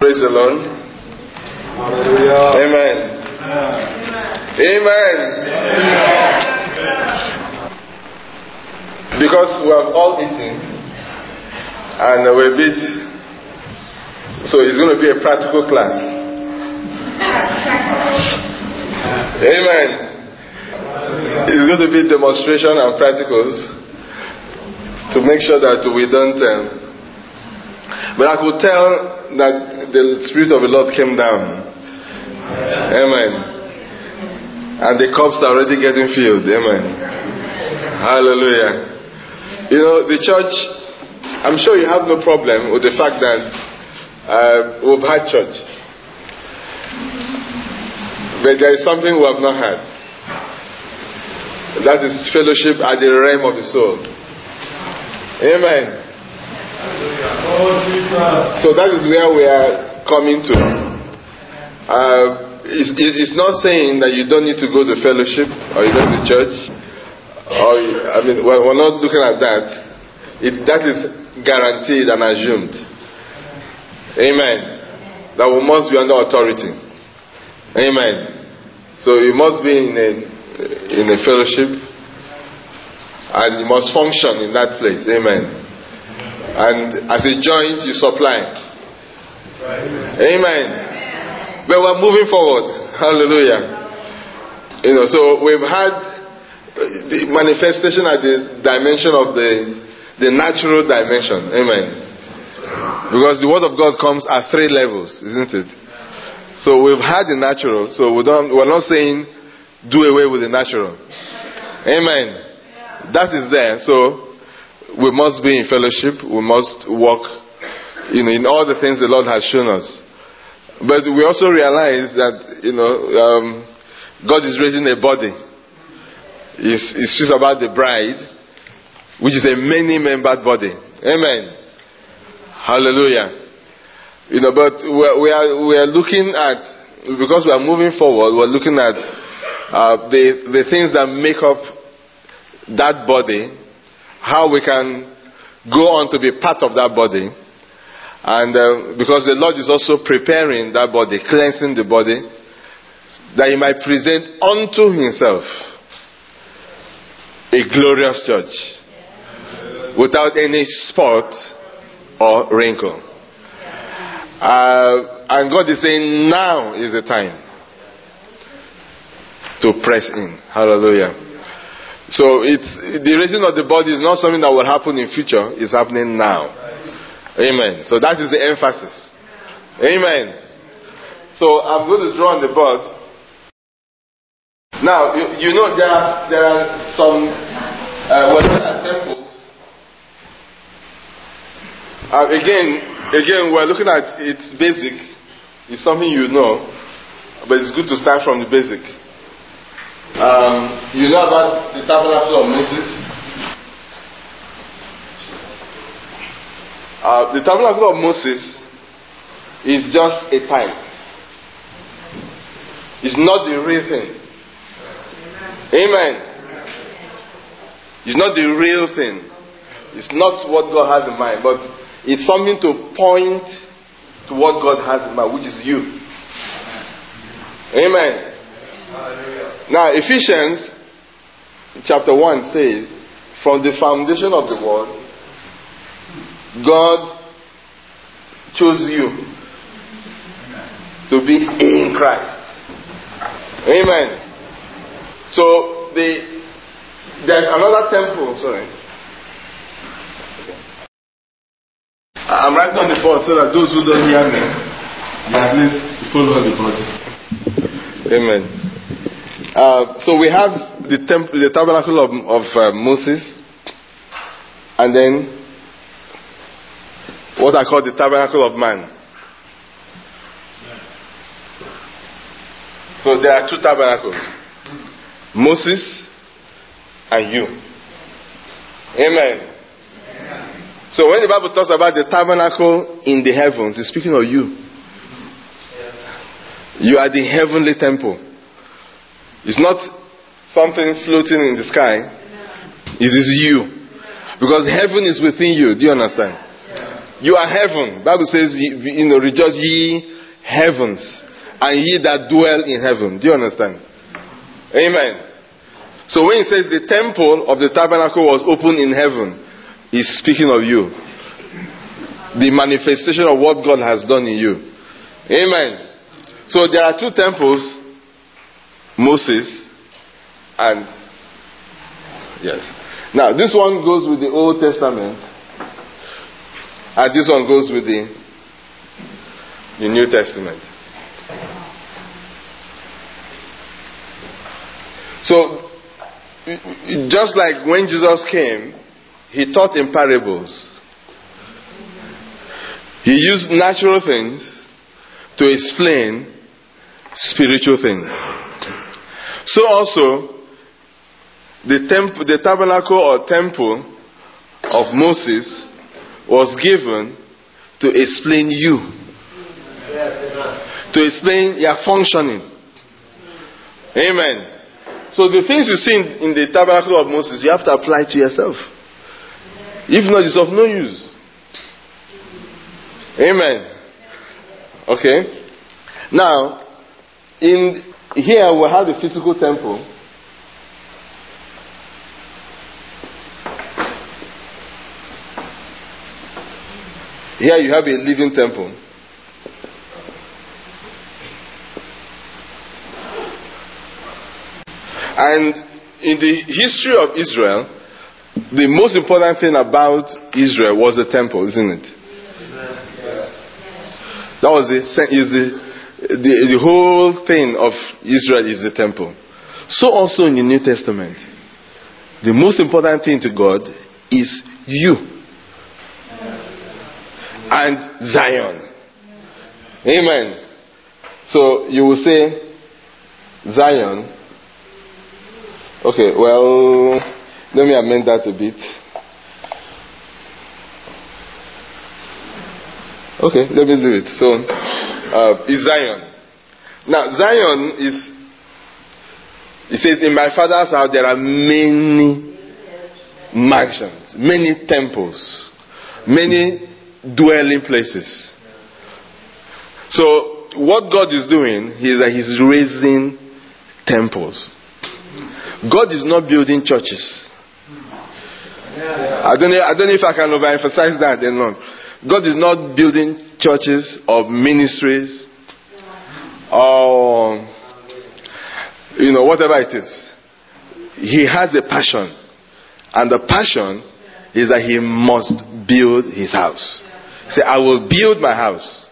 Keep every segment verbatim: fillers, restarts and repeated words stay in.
Praise the Lord. Hallelujah. Amen. Amen. Amen. Because we have all eaten and we're a bit, so it's going to be a practical class. Amen. It's going to be demonstration and practicals to make sure that we don't. Um, but I could tell that the Spirit of the Lord came down. Amen. And the cups are already getting filled. Amen. Hallelujah. You know, the church, I'm sure you have no problem with the fact that uh, we've had church. But there is something we have not had. That is fellowship at the realm of the soul. Amen. So that is where we are coming to. Uh, it's, it's not saying that you don't need to go to fellowship or you don't go to church. Or I mean, we're, we're not looking at that. It, that is guaranteed and assumed. Amen. That we must be under authority. Amen. So you must be in a in a fellowship, and you must function in that place. Amen. And as a joint, you supply. Amen. Amen. But we're moving forward. Hallelujah. You know, so we've had the manifestation at the dimension of the the natural dimension. Amen. Because the word of God comes at three levels, isn't it? So we've had the natural. So we don't. We're not saying do away with the natural. Amen. That is there. So we must be in fellowship. We must walk, you know, in all the things the Lord has shown us. But we also realize that, you know, um, God is raising a body. It's, it's just about the bride, which is a many-membered body. Amen. Hallelujah. You know, but we are, we are we are looking at, because we are moving forward, we're looking at uh, the the things that make up that body. How we can go on to be part of that body. And uh, because the Lord is also preparing that body, cleansing the body, that He might present unto Himself a glorious church without any spot or wrinkle. Uh, and God is saying now is the time to press in. Hallelujah. So it's the raising of the body is not something that will happen in future. It's happening now. Amen. So that is the emphasis. Amen. So I'm going to draw on the board. Now you, you know there are there are some uh, well, there are temples. Uh, again, again we're looking at it's basic. It's something you know, but it's good to start from the basic. Um, you know about the tabernacle of Moses? Uh, the tabernacle of Moses is just a type. It's not the real thing. Amen. It's not the real thing. It's not what God has in mind, but it's something to point to what God has in mind, which is you. Amen. Now, Ephesians chapter one says, from the foundation of the world, God chose you to be in Christ. Amen. So, the there's another temple, sorry. I'm writing on the board so that those who don't hear me, at least follow the body. Amen. Uh, so we have the temple, the tabernacle of, of uh, Moses, and then what I call the tabernacle of man. So there are two tabernacles, Moses and you. Amen. So when the Bible talks about the tabernacle in the heavens, it's speaking of you. You are the heavenly temple. It's not something floating in the sky. It is you. Because heaven is within you. Do you understand? You are heaven. Bible says, you know, rejoice ye heavens, and ye that dwell in heaven. Do you understand? Amen. So when it says the temple of the tabernacle was open in heaven, it's speaking of you. The manifestation of what God has done in you. Amen. So there are two temples, Moses and yes. Now this one goes with the Old Testament, and this one goes with the, the New Testament. So just like when Jesus came, he taught in parables. He used natural things to explain spiritual things. So also, the temple, the tabernacle or temple of Moses was given to explain you. To explain your functioning. Amen. So the things you see in, in the tabernacle of Moses, you have to apply to yourself. If not, it's of no use. Amen. Okay. Now, in here we have the physical temple. Here you have a living temple. And in the history of Israel, the most important thing about Israel was the temple, isn't it? That was the, is the, the, the whole thing of Israel is the temple. So also in the New Testament, the most important thing to God is you and Zion. Amen. So you will say Zion. Okay, well, let me amend that a bit. Okay, let me do it. So, uh, is Zion. Now, Zion is, it says, in my father's house there are many mansions, many temples, many dwelling places. So, what God is doing is that He's raising temples. God is not building churches. I don't know, I don't know if I can overemphasize that enough. God is not building churches or ministries or, you know, whatever it is. He has a passion. And the passion is that He must build His house. Say, I will build my house.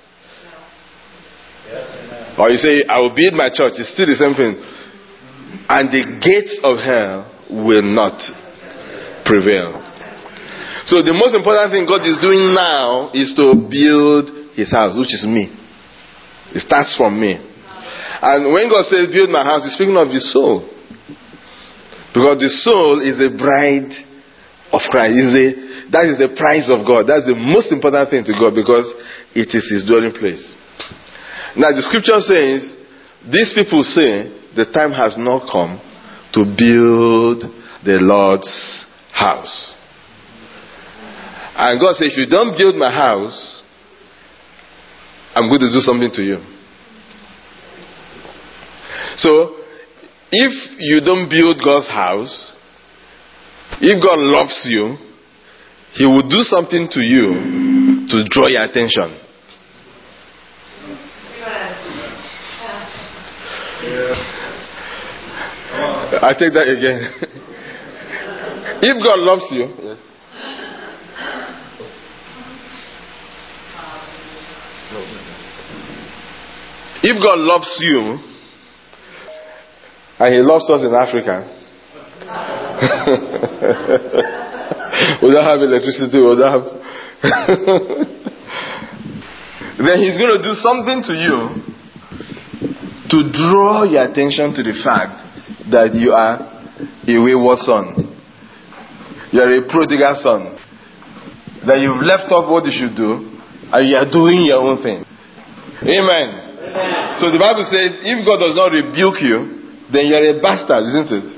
Or you say, I will build my church. It's still the same thing. And the gates of hell will not prevail. So the most important thing God is doing now is to build His house, which is me. It starts from me. And when God says build my house, He's speaking of the soul. Because the soul is the bride of Christ. Is a, that is the prize of God. That's the most important thing to God, because it is His dwelling place. Now the scripture says, these people say, the time has not come to build the Lord's house. And God says, if you don't build my house, I'm going to do something to you. So, if you don't build God's house, if God loves you, He will do something to you to draw your attention. I take that again. If God loves you, yes. If God loves you, and He loves us in Africa, we don't have electricity, we don't have then He's going to do something to you to draw your attention to the fact that you are a wayward son. You are a prodigal son. That you've left off what you should do and you are doing your own thing. Amen. Amen. So the Bible says, if God does not rebuke you, then you are a bastard, isn't it?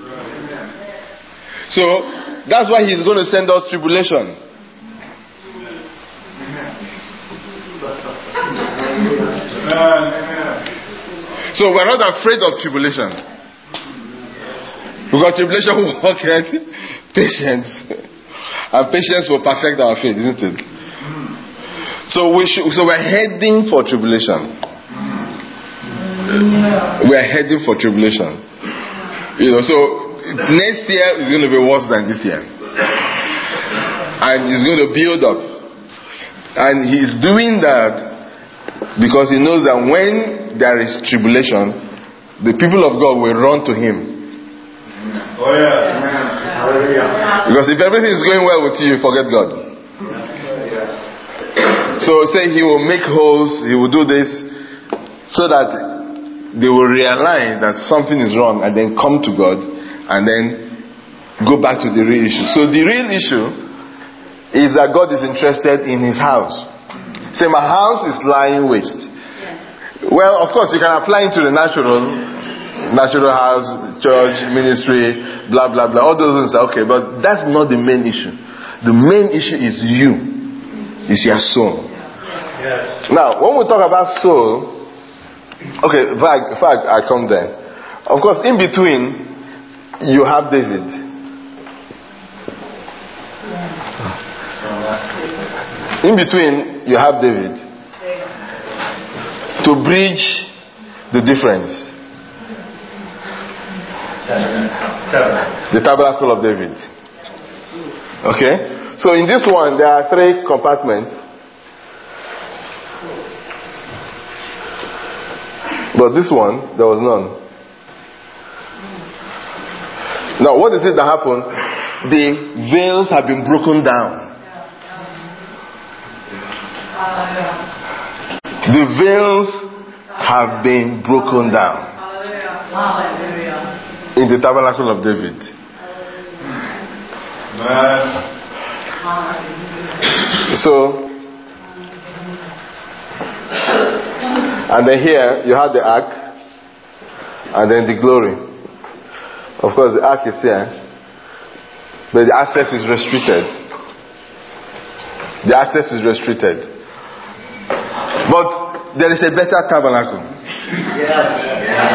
So that's why He's going to send us tribulation. So we're not afraid of tribulation. Because tribulation will work at patience. And patience will perfect our faith, isn't it? So we should, so we're heading for tribulation. We're heading for tribulation. You know, so next year is going to be worse than this year. And it's going to build up. And he's doing that because he knows that when there is tribulation, the people of God will run to him. Oh yeah. Because if everything is going well with you, you forget God. So say he will make holes, he will do this, so that they will realize that something is wrong and then come to God and then go back to the real issue. So the real issue is that God is interested in his house. Say, my house is lying waste. Well, of course, you can apply it to the natural. Natural house, church, ministry, blah, blah, blah. All those things are okay, but that's not the main issue. The main issue is you. It's your soul. Yes. Now, when we talk about soul, okay, in fact, in fact, I come there. Of course, in between, you have David. In between, you have David. To bridge the difference. The tabernacle of David. Okay? So in this one, there are three compartments. But this one, there was none. Now, what is it that happened? The veils have been broken down. The veils have been broken down. In the tabernacle of David. So, and then here you have the ark, and then the glory. Of course, the ark is here, but the access is restricted. The access is restricted. But there is a better tabernacle. Yes.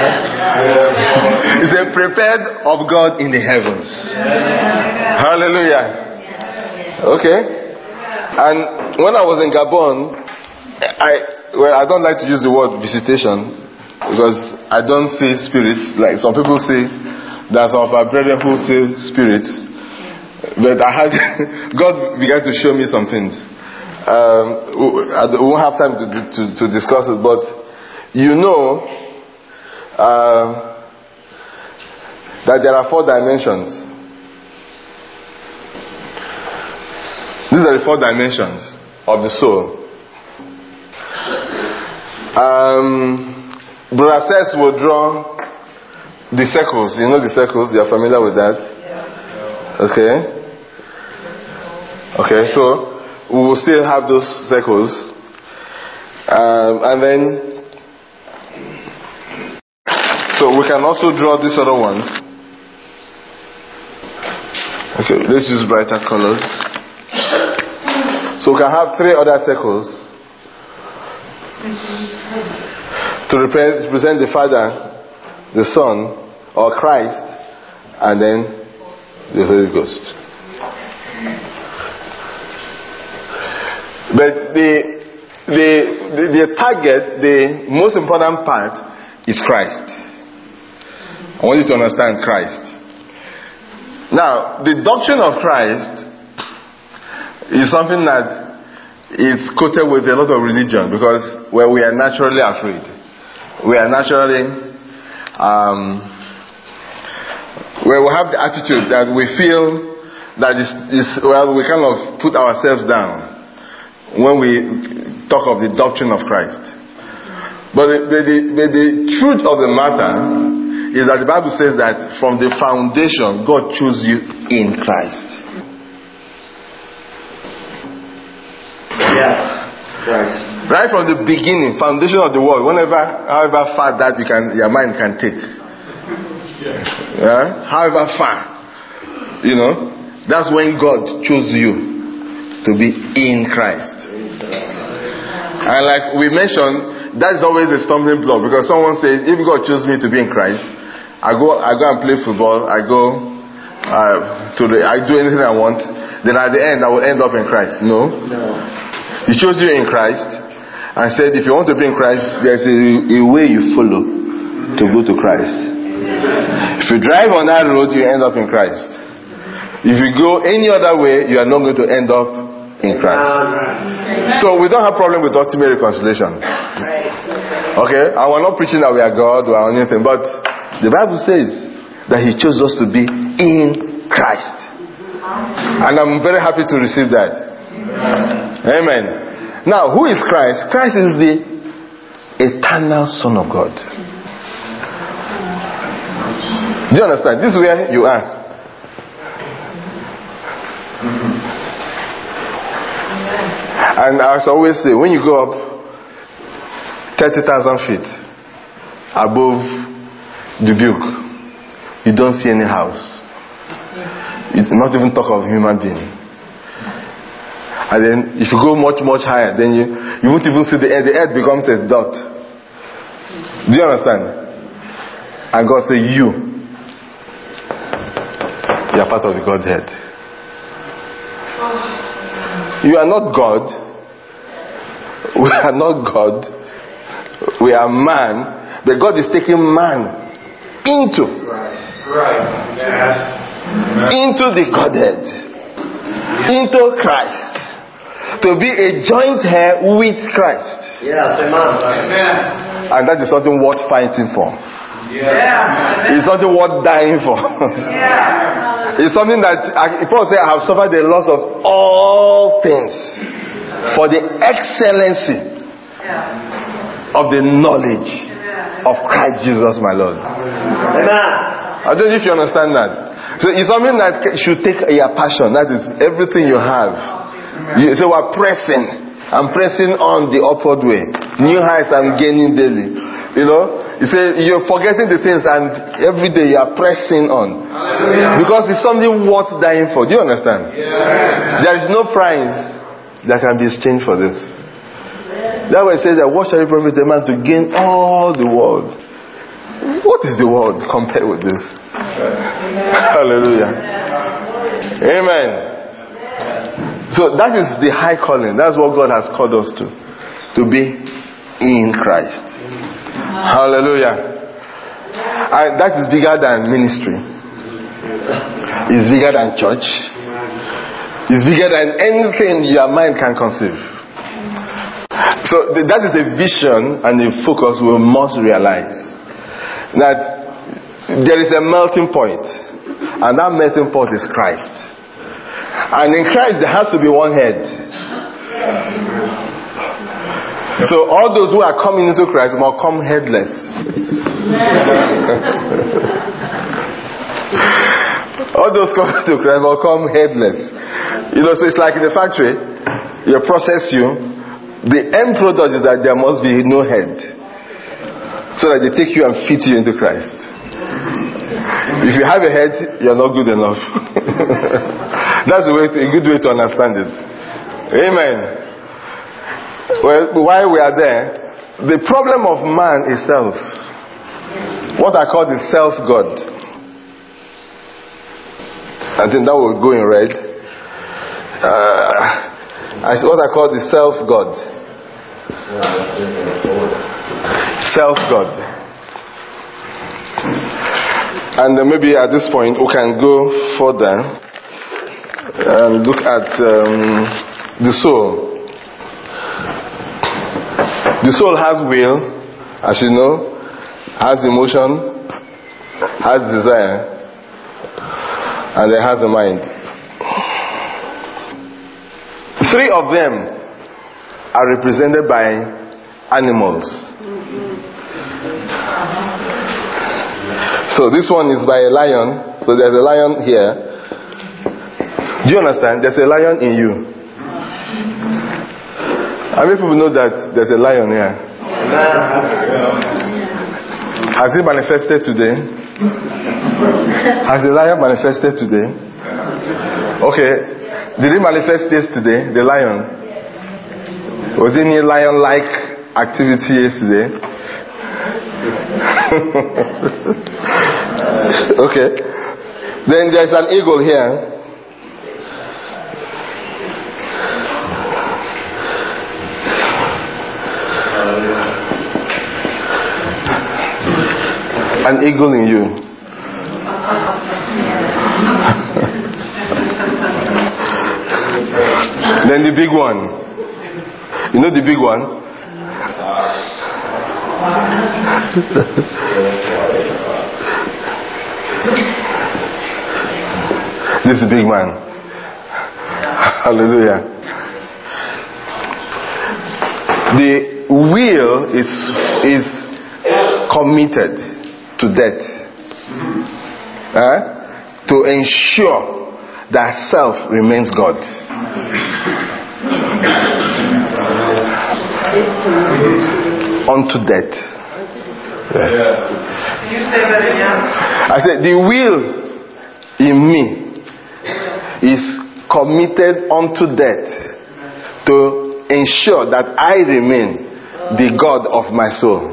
It's a prepared of God in the heavens. Yes. Hallelujah. Okay. And when I was in Gabon, I well I don't like to use the word visitation because I don't see spirits like some people say. There's some of our brethren who say spirits, but I had God began to show me some things. Um, we won't have time to to, to discuss it, but you know. Uh, that there are four dimensions. These are the four dimensions of the soul. Um, Brother Seth will draw the circles. You know the circles? You are familiar with that? Okay. Okay, so we will still have those circles. Um, and then so we can also draw these other ones. Okay, let's use brighter colors. So we can have three other circles to represent the Father, the Son, or Christ, and then the Holy Ghost. But the the the, the target, the most important part, is Christ. I want you to understand Christ. Now, the doctrine of Christ is something that is quoted with a lot of religion because well, we are naturally afraid. We are naturally, um, well, we have the attitude that we feel that is, is well, we kind of put ourselves down when we talk of the doctrine of Christ. But the, the, the, the truth of the matter is that the Bible says that from the foundation, God chose you in Christ. Yes, Christ. Right from the beginning, foundation of the world, whenever, however far that you can, your mind can take. Yeah? However far, you know, that's when God chose you to be in Christ. And like we mentioned, that's always a stumbling block, because someone says, if God chose me to be in Christ, I go, I go and play football, I go uh, to the, I do anything I want, then at the end I will end up in Christ. No. no. He chose you in Christ and said, if you want to be in Christ, there's a, a way you follow to go to Christ. If you drive on that road, you end up in Christ. If you go any other way, you are not going to end up in Christ. So we don't have problem with ultimate reconciliation. Okay? And we're not preaching that we are God or anything, but the Bible says that He chose us to be in Christ. And I'm very happy to receive that. Amen. Now, who is Christ? Christ is the eternal Son of God. Do you understand? This is where you are. And as I always say, when you go up thirty thousand feet above Dubuque, you don't see any house. You not even talk of human being. And then if you go much, much higher, then you, you won't even see the earth. The earth becomes a dot. Do you understand? And God says, you, you are part of the Godhead. You are not God. We are not God. We are man. But God is taking man into, right. Right. into the Godhead, into Christ. To be a joint heir with Christ. Yes, amen. And that is something worth fighting for. Yeah. It's something worth dying for. Yeah. It's something that Paul said, I have suffered the loss of all things for the excellency of the knowledge of Christ Jesus my Lord. Amen. I don't know if you understand that. So it's something that should take your passion. That is everything you have. You say, we're pressing. I'm pressing on the upward way. New heights I'm gaining daily. You know, you say you're forgetting the things, and every day you are pressing on. Because it's something worth dying for. Do you understand? Yeah. There is no price that can be exchanged for this. That's why it says that what shall it profit a man to gain all the world? What is the world compared with this? Hallelujah. Amen. So that is the high calling. That's what God has called us to. To be in Christ. Hallelujah. And that is bigger than ministry. It's bigger than church. It's bigger than anything your mind can conceive. So that is a vision and a focus we must realize. That there is a melting point. And that melting point is Christ. And in Christ there has to be one head. So all those who are coming into Christ must come headless. All those coming to Christ will come headless. You know, so it's like in the factory, you process you. The end product is that there must be no head. So that they take you and fit you into Christ. If you have a head, you're not good enough. That's the way to, a good way to understand it. Amen. Well, while we are there, the problem of man is self. What I call the self-God. I think that will go in red. Uh, what I call the self-God. Self-God. And uh, maybe at this point we can go further and look at um, the soul. The soul has will, as you know, has emotion, has desire, and it has a mind. Three of them are represented by animals. So this one is by a lion. So there's a lion here. Do you understand? There's a lion in you. How many people know that there's a lion here? Has it manifested today? Has the lion manifested today? Okay. Did it manifest yesterday? The lion? Was it any lion-like activity yesterday. Okay. Then there's an eagle here. An eagle in you. Then the big one. You know the big one? This is big man. Hallelujah. The will is is committed to death, eh? To ensure that self remains God. Unto death. Yes. You say that again? I said the will in me is committed unto death to ensure that I remain the God of my soul.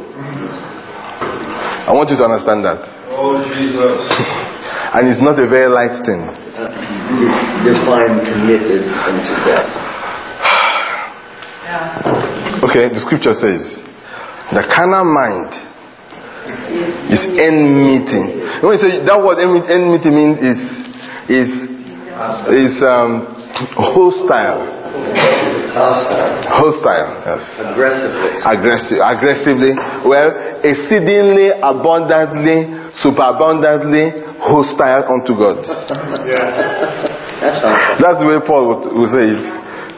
I want you to understand that. Oh, Jesus. And it's not a very light thing. Define committed unto death. Okay, the scripture says, the carnal mind is enmity. When you say that word enmity means is is is um, hostile. Hostile, yes. Aggressively. Aggressive, aggressively. Well, exceedingly, abundantly, superabundantly hostile unto God. Yeah. That's the way Paul would, would say it.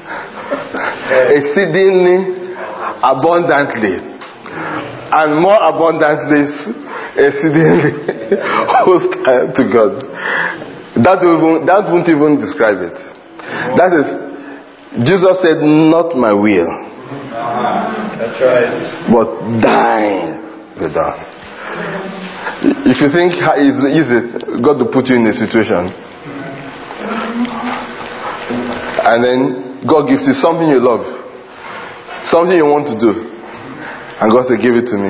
Exceedingly, abundantly, and more abundantly, exceedingly hostile to God. That won't, that won't even describe it. That is. Jesus said, not my will. Uh-huh. That's right. But thine be done. If you think it's easy, God will put you in a situation. And then God gives you something you love. Something you want to do. And God said, give it to me.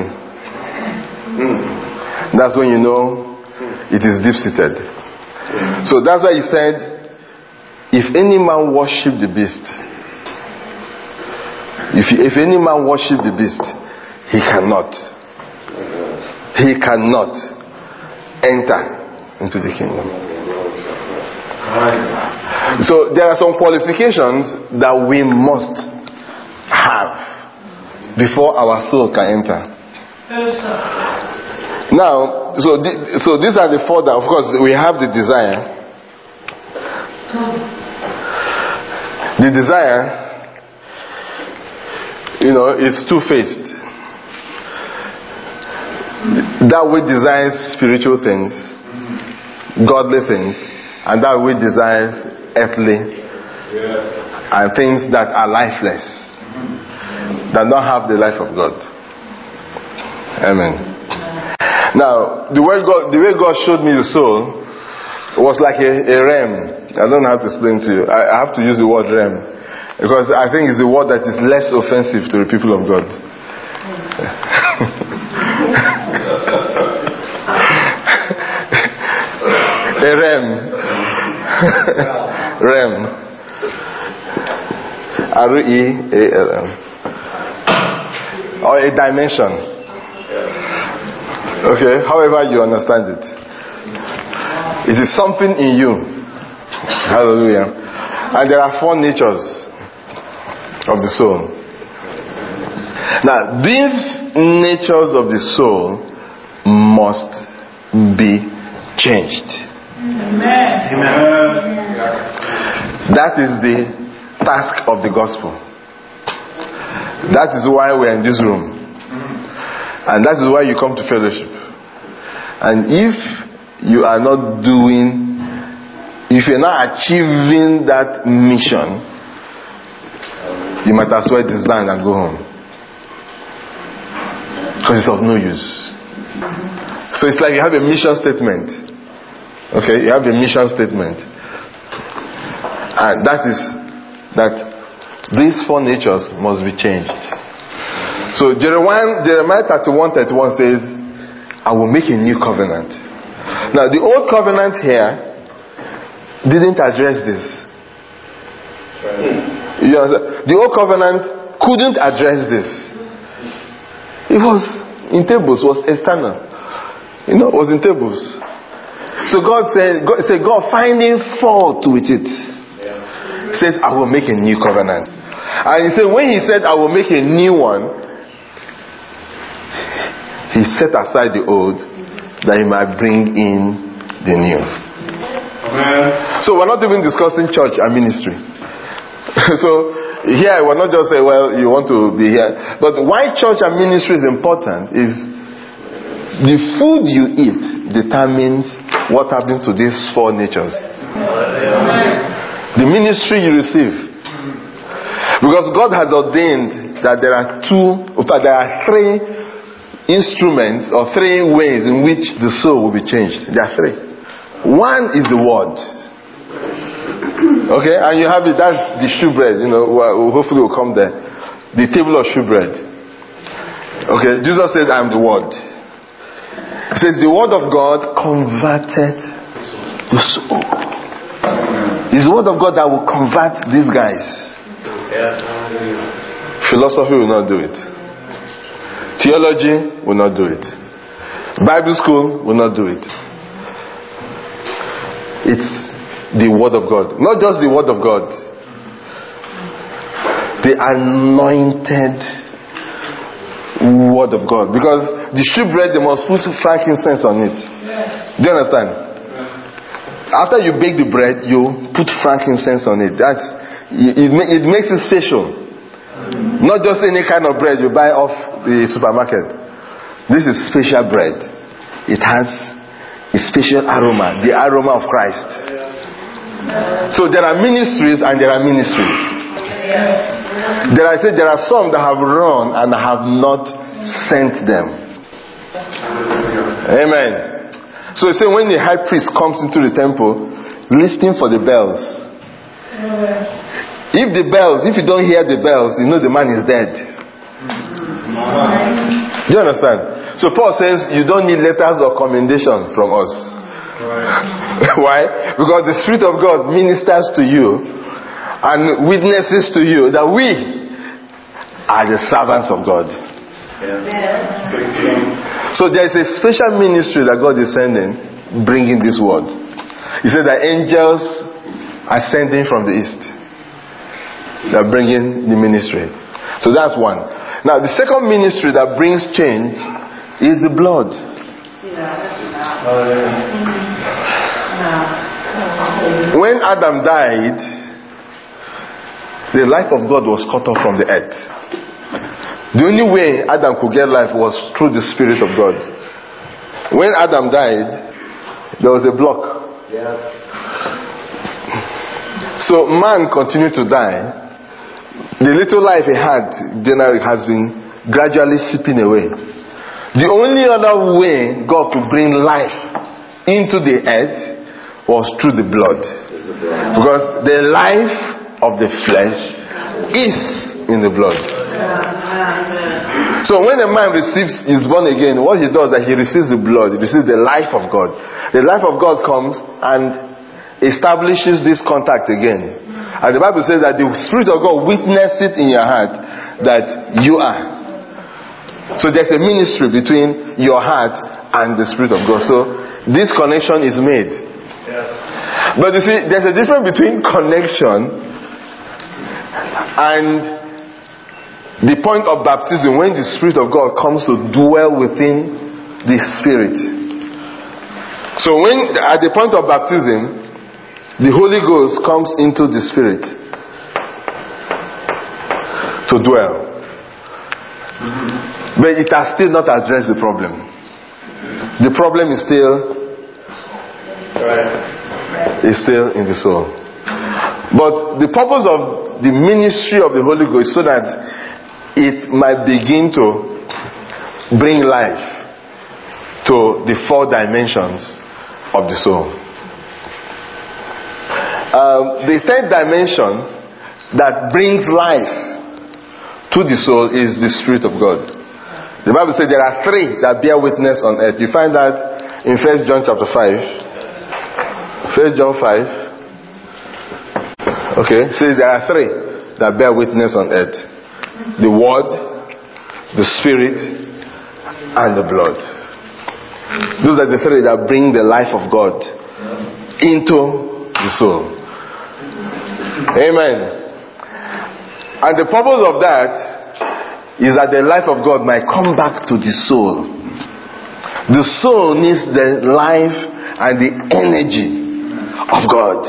That's when you know it is deep-seated. So that's why he said, if any man worship the beast, if, if any man worship the beast, he cannot, he cannot enter into the kingdom. So there are some qualifications that we must have before our soul can enter. Now, so th- so these are the four that, of course, we have the desire. The desire, you know, is two-faced. That which desires spiritual things, godly things, and that which desires earthly and things that are lifeless, that don't have the life of God. Amen. Now, the way God, the way God showed me the soul was like a, a realm. I don't know how to explain to you. I, I have to use the word realm because I think it's the word that is less offensive to the people of God. A realm. Realm. R E A L M. Or a dimension. Okay, however you understand it. It is something in you. Hallelujah. And there are four natures of the soul. Now, these natures of the soul must be changed. Amen. Amen. That is the task of the gospel. That is why we are in this room. And that is why you come to fellowship. And if you are not doing If you're not achieving that mission, you might as well disband and go home. Because it's of no use. So it's like you have a mission statement. Okay, you have a mission statement. And that is that these four natures must be changed. So Jeremiah, Jeremiah thirty-one thirty-one says, I will make a new covenant. Now the old covenant here didn't address this. You understand? The old covenant couldn't address this. It was in tables, was external. You know, it was in tables. So God said, God said, God finding fault with it, says, I will make a new covenant. And he said, when he said, I will make a new one, he set aside the old that he might bring in the new. Amen. So we're not even discussing church and ministry. So here we're not just saying, well, you want to be here. But why church and ministry is important is the food you eat determines what happens to these four natures. The ministry you receive. Because God has ordained that there are two, in fact, there are three instruments or three ways in which the soul will be changed. There are three. One is the word. Okay, and you have it, that's the shewbread, you know, hopefully we'll come there. The table of shewbread. Okay, Jesus said, I am the word. It says the word of God converted the soul. It's the word of God that will convert these guys. Philosophy will not do it. Theology will not do it. Bible school will not do it. It's the word of God. Not just the word of God. The anointed word of God. Because the shewbread, they must put frankincense on it. Do you understand? After you bake the bread, you put frankincense on it. That's it, it makes it special. Not just any kind of bread you buy off the supermarket. This is special bread. It has a special aroma, the aroma of Christ. So there are ministries and there are ministries. There I say there are some that have run and have not sent them. Amen. So you say when the high priest comes into the temple, listening for the bells. If the bells, if you don't hear the bells, you know the man is dead. Do you understand? So Paul says you don't need letters of commendation from us. Why? Because the Spirit of God ministers to you and witnesses to you that we are the servants of God. So there is a special ministry that God is sending, bringing this word. He said that angels are sending from the east. They are bringing the ministry. So that's one. Now the second ministry that brings change is the blood. When Adam died, the life of God was cut off from the earth. The only way Adam could get life was through the Spirit of God. When Adam died, there was a block. So man continued to die. The little life he had generally has been gradually seeping away. The only other way God could bring life into the earth was through the blood. Because the life of the flesh is in the blood. So when a man receives, is born again, what he does is that he receives the blood, he receives the life of God. The life of God comes and establishes this contact again. And the Bible says that the Spirit of God witnesses in your heart that you are. So there's a ministry between your heart and the Spirit of God. So this connection is made. Yeah. But you see, there's a difference between connection and the point of baptism, when the Spirit of God comes to dwell within the Spirit. So when at the point of baptism, the Holy Ghost comes into the Spirit to dwell. Mm-hmm. But it has still not addressed the problem. The problem is still right. is still in the soul. But the purpose of the ministry of the Holy Ghost is so that it might begin to bring life to the four dimensions of the soul. Um, the third dimension that brings life to to the soul is the Spirit of God. The Bible says there are three that bear witness on earth. You find that in First John chapter five. First John five. Okay, says there are three that bear witness on earth: the Word, the Spirit, and the blood. Those are the three that bring the life of God into the soul. Amen. And the purpose of that is that the life of God might come back to the soul. The soul needs the life and the energy of God.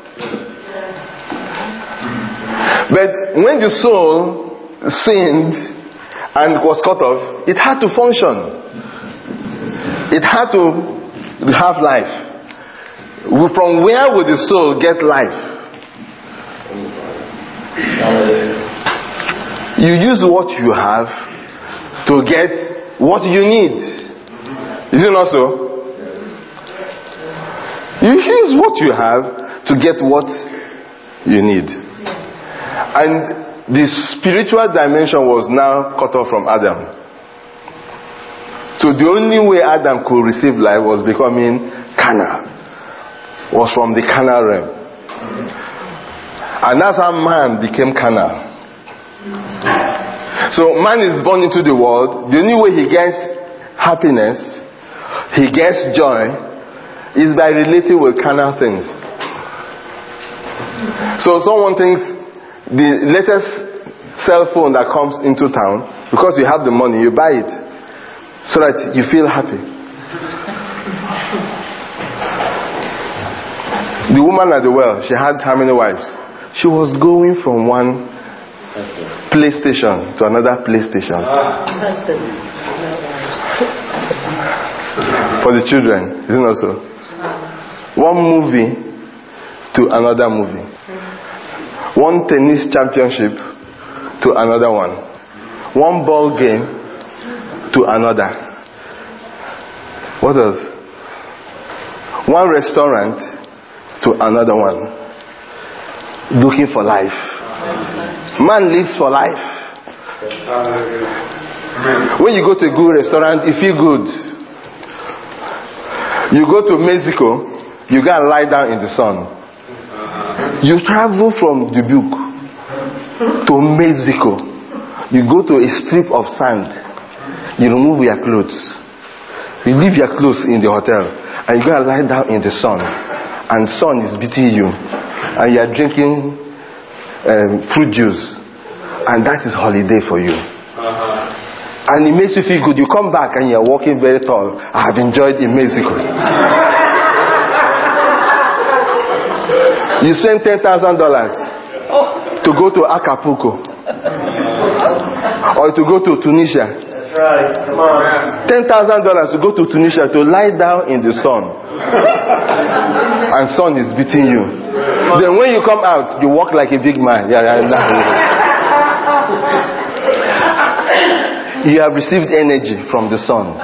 But when the soul sinned and was cut off, it had to function. It had to have life. From where would the soul get life? You use what you have to get what you need. Is it not so? You use what you have to get what you need. And the spiritual dimension was now cut off from Adam. So the only way Adam could receive life was becoming carnal. Was from the carnal realm. And that's how man became carnal. So man is born into the world. The only way he gets happiness, he gets joy, is by relating with carnal things. So someone thinks the latest cell phone that comes into town, because you have the money, you buy it so that you feel happy. The woman at the well, she had how many wives? She was going from one PlayStation to another PlayStation. For the children, isn't it so? One movie to another movie. One tennis championship to another one. One ball game to another. What else? One restaurant to another one. Looking for life. Man lives for life. When you go to a good restaurant, you feel good. You go to Mexico, you go and lie down in the sun. You travel from Dubuque to Mexico. You go to a strip of sand. You remove your clothes. You leave your clothes in the hotel and you go and lie down in the sun. And sun is beating you. And you are drinking um, fruit juice, and that is holiday for you. Uh-huh. And it makes you feel good. You come back and you are walking very tall. I have enjoyed in Mexico. You spend ten thousand dollars to go to Acapulco or to go to Tunisia. That's right. Come on. Ten thousand dollars to go to Tunisia to lie down in the sun, and sun is beating you. Then when you come out, you walk like a big man. Yeah, yeah, yeah. You have received energy from the sun.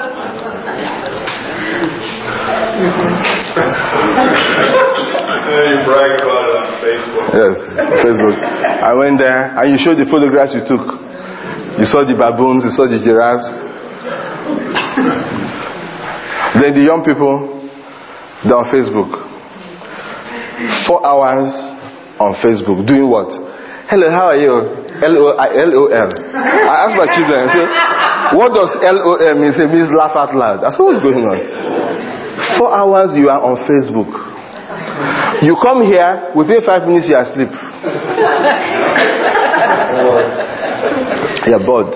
You brag about it on Facebook. Yes, Facebook. I went there and you showed the photographs you took. You saw the baboons, you saw the giraffes. Then the young people, they're on Facebook. Four hours on Facebook. Doing what? Hello, how are you? L O L. I asked my children, I say, what does L O L mean? It means laugh out loud. I said, what's going on? Four hours you are on Facebook. You come here, within five minutes you are asleep. You're bored.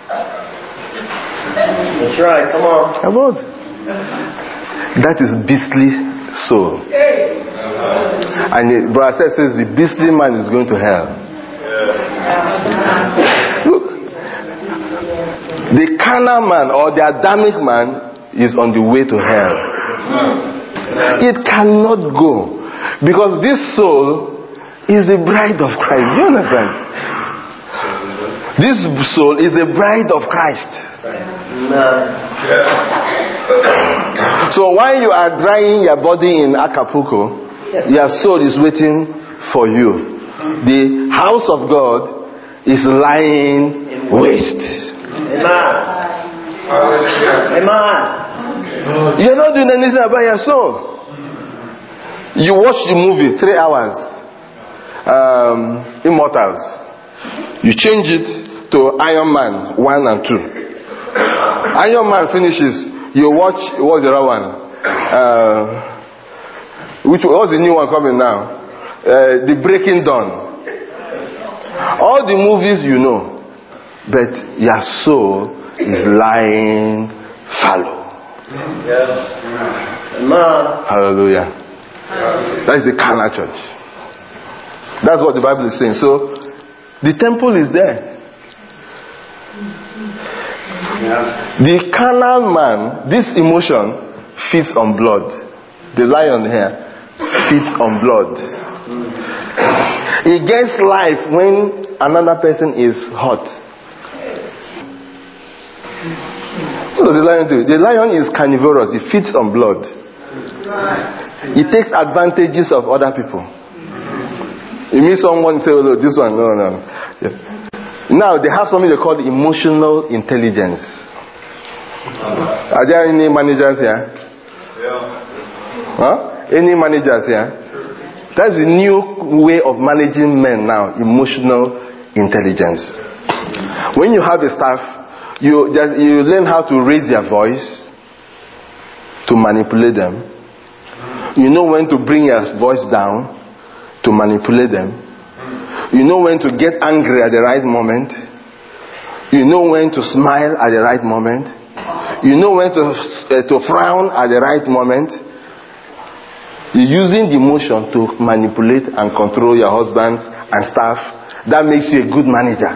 That's right, come on. You're bored. That is beastly soul. And the brother says the beastly man is going to hell. Look, the carnal man or the Adamic man is on the way to hell. It cannot go because this soul is the bride of Christ. Do you understand? This soul is the bride of Christ. So while you are drying your body in Acapulco, your soul is waiting for you. The house of God is lying waste. Amen. Amen. You're not doing anything about your soul. You watch the movie, three hours, um, Immortals. You change it to Iron Man one and two. Iron Man finishes. You watch, what's the other one? Uh, which what's the new one coming now? Uh, the Breaking Dawn. All the movies you know, but your soul is lying fallow. Amen. Hallelujah. That is the carnal church. That's what the Bible is saying. So, the temple is there. The carnal man, this emotion feeds on blood. The lion here feeds on blood. It gets life when another person is hot. What does the lion do? The lion is carnivorous. It feeds on blood. It takes advantages of other people. You meet someone say, oh, this one, no, no. Yeah. Now, they have something they call emotional intelligence. Are there any managers here? Huh? Any managers here? That's the new way of managing men now, emotional intelligence. When you have a staff, you, just, you learn how to raise your voice to manipulate them. You know when to bring your voice down to manipulate them. You know when to get angry at the right moment. You know when to smile at the right moment. You know when to, uh, to frown at the right moment. You're using the emotion to manipulate and control your husbands and staff. That makes you a good manager.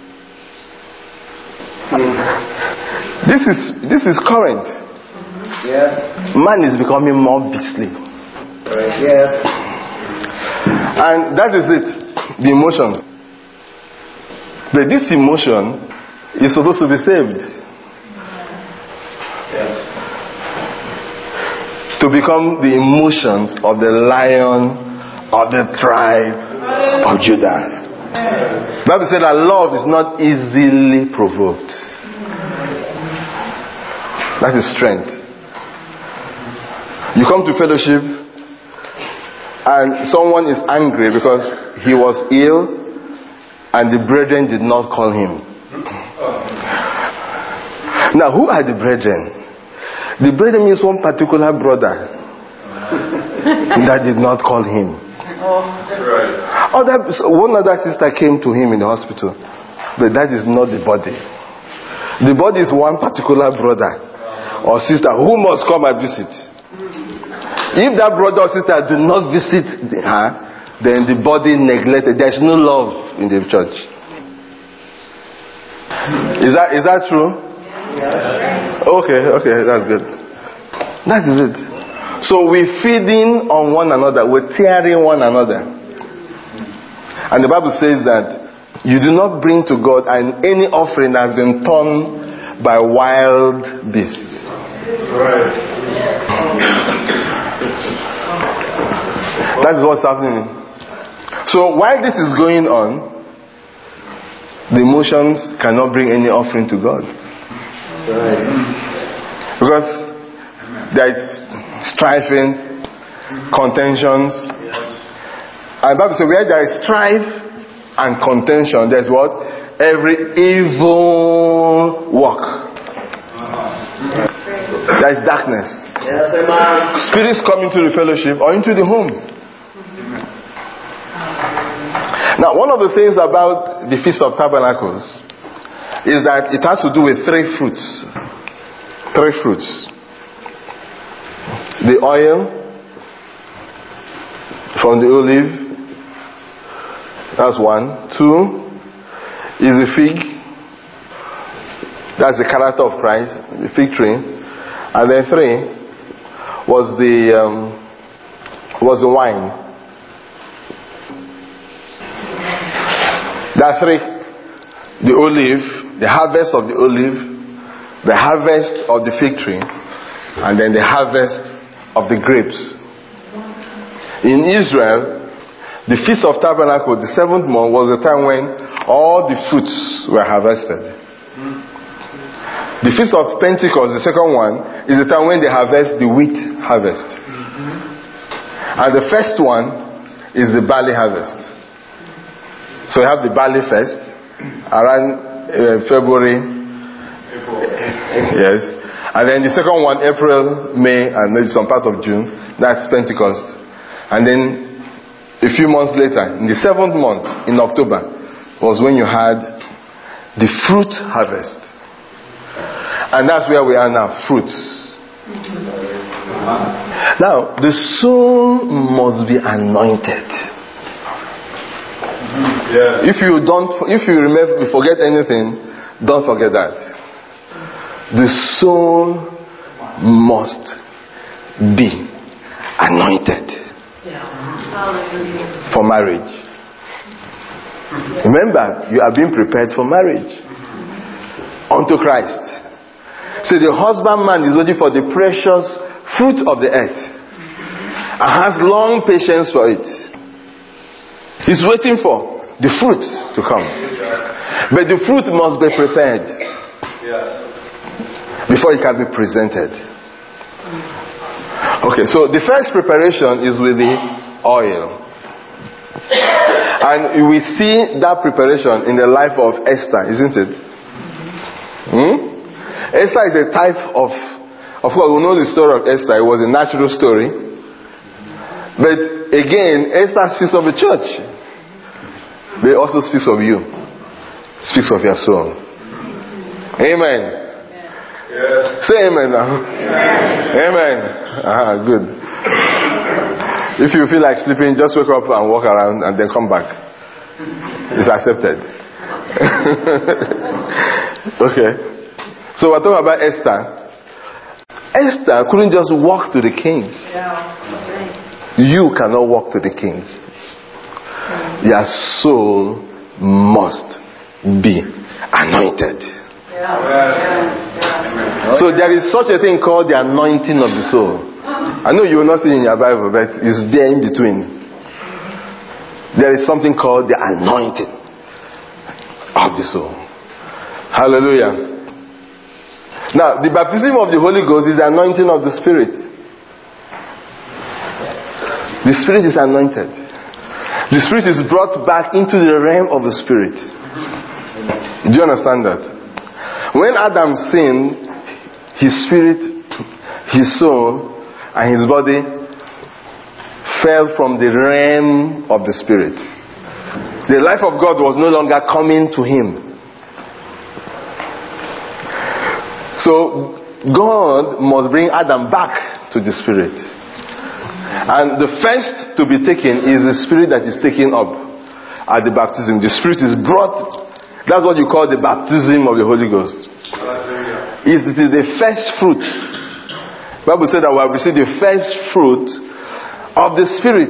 This is this is current. Yes. Man is becoming more beastly. Yes. And that is it. The emotion. But this emotion is supposed to be saved. Yes. To become the emotions of the lion of the tribe of Judah. The Bible said that love is not easily provoked. That is strength. You come to fellowship and someone is angry because he was ill and the brethren did not call him. Now, who are the brethren? The brethren means one particular brother that did not call him. Other, one other sister came to him in the hospital, but that is not the body. The body is one particular brother or sister who must come and visit. If that brother or sister do not visit her, then the body neglected. There is no love in the church. Is that is that true? Okay, okay, that's good. That is it. So we're feeding on one another. We're tearing one another. And the Bible says that you do not bring to God and any offering that has been torn by wild beasts. Right. That is what's happening. So while this is going on, the emotions cannot bring any offering to God. Right. Because there is striving, contentions. And the Bible says where there is strife and contention, there's what? Every evil work. There is darkness. Spirits come into the fellowship or into the home. Now, one of the things about the Feast of Tabernacles is that it has to do with three fruits. Three fruits. The oil from the olive. That's one. Two is the fig. That's the character of Christ, the fig tree. And then three was the um, was the wine. There are three. The olive, the harvest of the olive, the harvest of the fig tree, and then the harvest of the grapes. In Israel, the Feast of Tabernacles, the seventh month, was the time when all the fruits were harvested. The Feast of Pentecost, the second one, is the time when they harvest the wheat harvest. And the first one is the barley harvest. So you have the barley first, around uh, February. Yes. And then the second one, April, May, and maybe some part of June. That's Pentecost. And then a few months later, in the seventh month, in October, was when you had the fruit harvest. And that's where we are now, fruits. Now, the soul must be anointed. Yeah. If you don't, if you remember, you forget anything, don't forget that. The soul must be anointed for marriage. Remember, you are being prepared for marriage unto Christ. So the husbandman is waiting for the precious fruit of the earth and has long patience for it. He's waiting for the fruit to come. But the fruit must be prepared before it can be presented. Okay, so the first preparation is with the oil. And we see that preparation in the life of Esther, isn't it? Hmm? Esther is a type of, of course, we know the story of Esther. It was a natural story. But again, Esther speaks of the church. But it also speaks of you. Speaks of your soul. Amen. Yes. Say amen now. Yes. Amen. Ah, good. If you feel like sleeping, just wake up and walk around and then come back. It's accepted. Okay. So we're talking about Esther. Esther couldn't just walk to the king. You cannot walk to the king. Your soul must be anointed. So there is such a thing called the anointing of the soul. I know you will not see it in your Bible, but it's there in between. There is something called the anointing of the soul. Hallelujah. Now, the baptism of the Holy Ghost is the anointing of the Spirit. The Spirit is anointed. The Spirit is brought back into the realm of the Spirit. Do you understand that? When Adam sinned, his spirit, his soul, and his body fell from the realm of the Spirit. The life of God was no longer coming to him. So, God must bring Adam back to the Spirit. And the first to be taken is the Spirit that is taken up at the baptism. The Spirit is brought. That's what you call the baptism of the Holy Ghost. It is the first fruit. The Bible said that we have received the first fruit of the Spirit.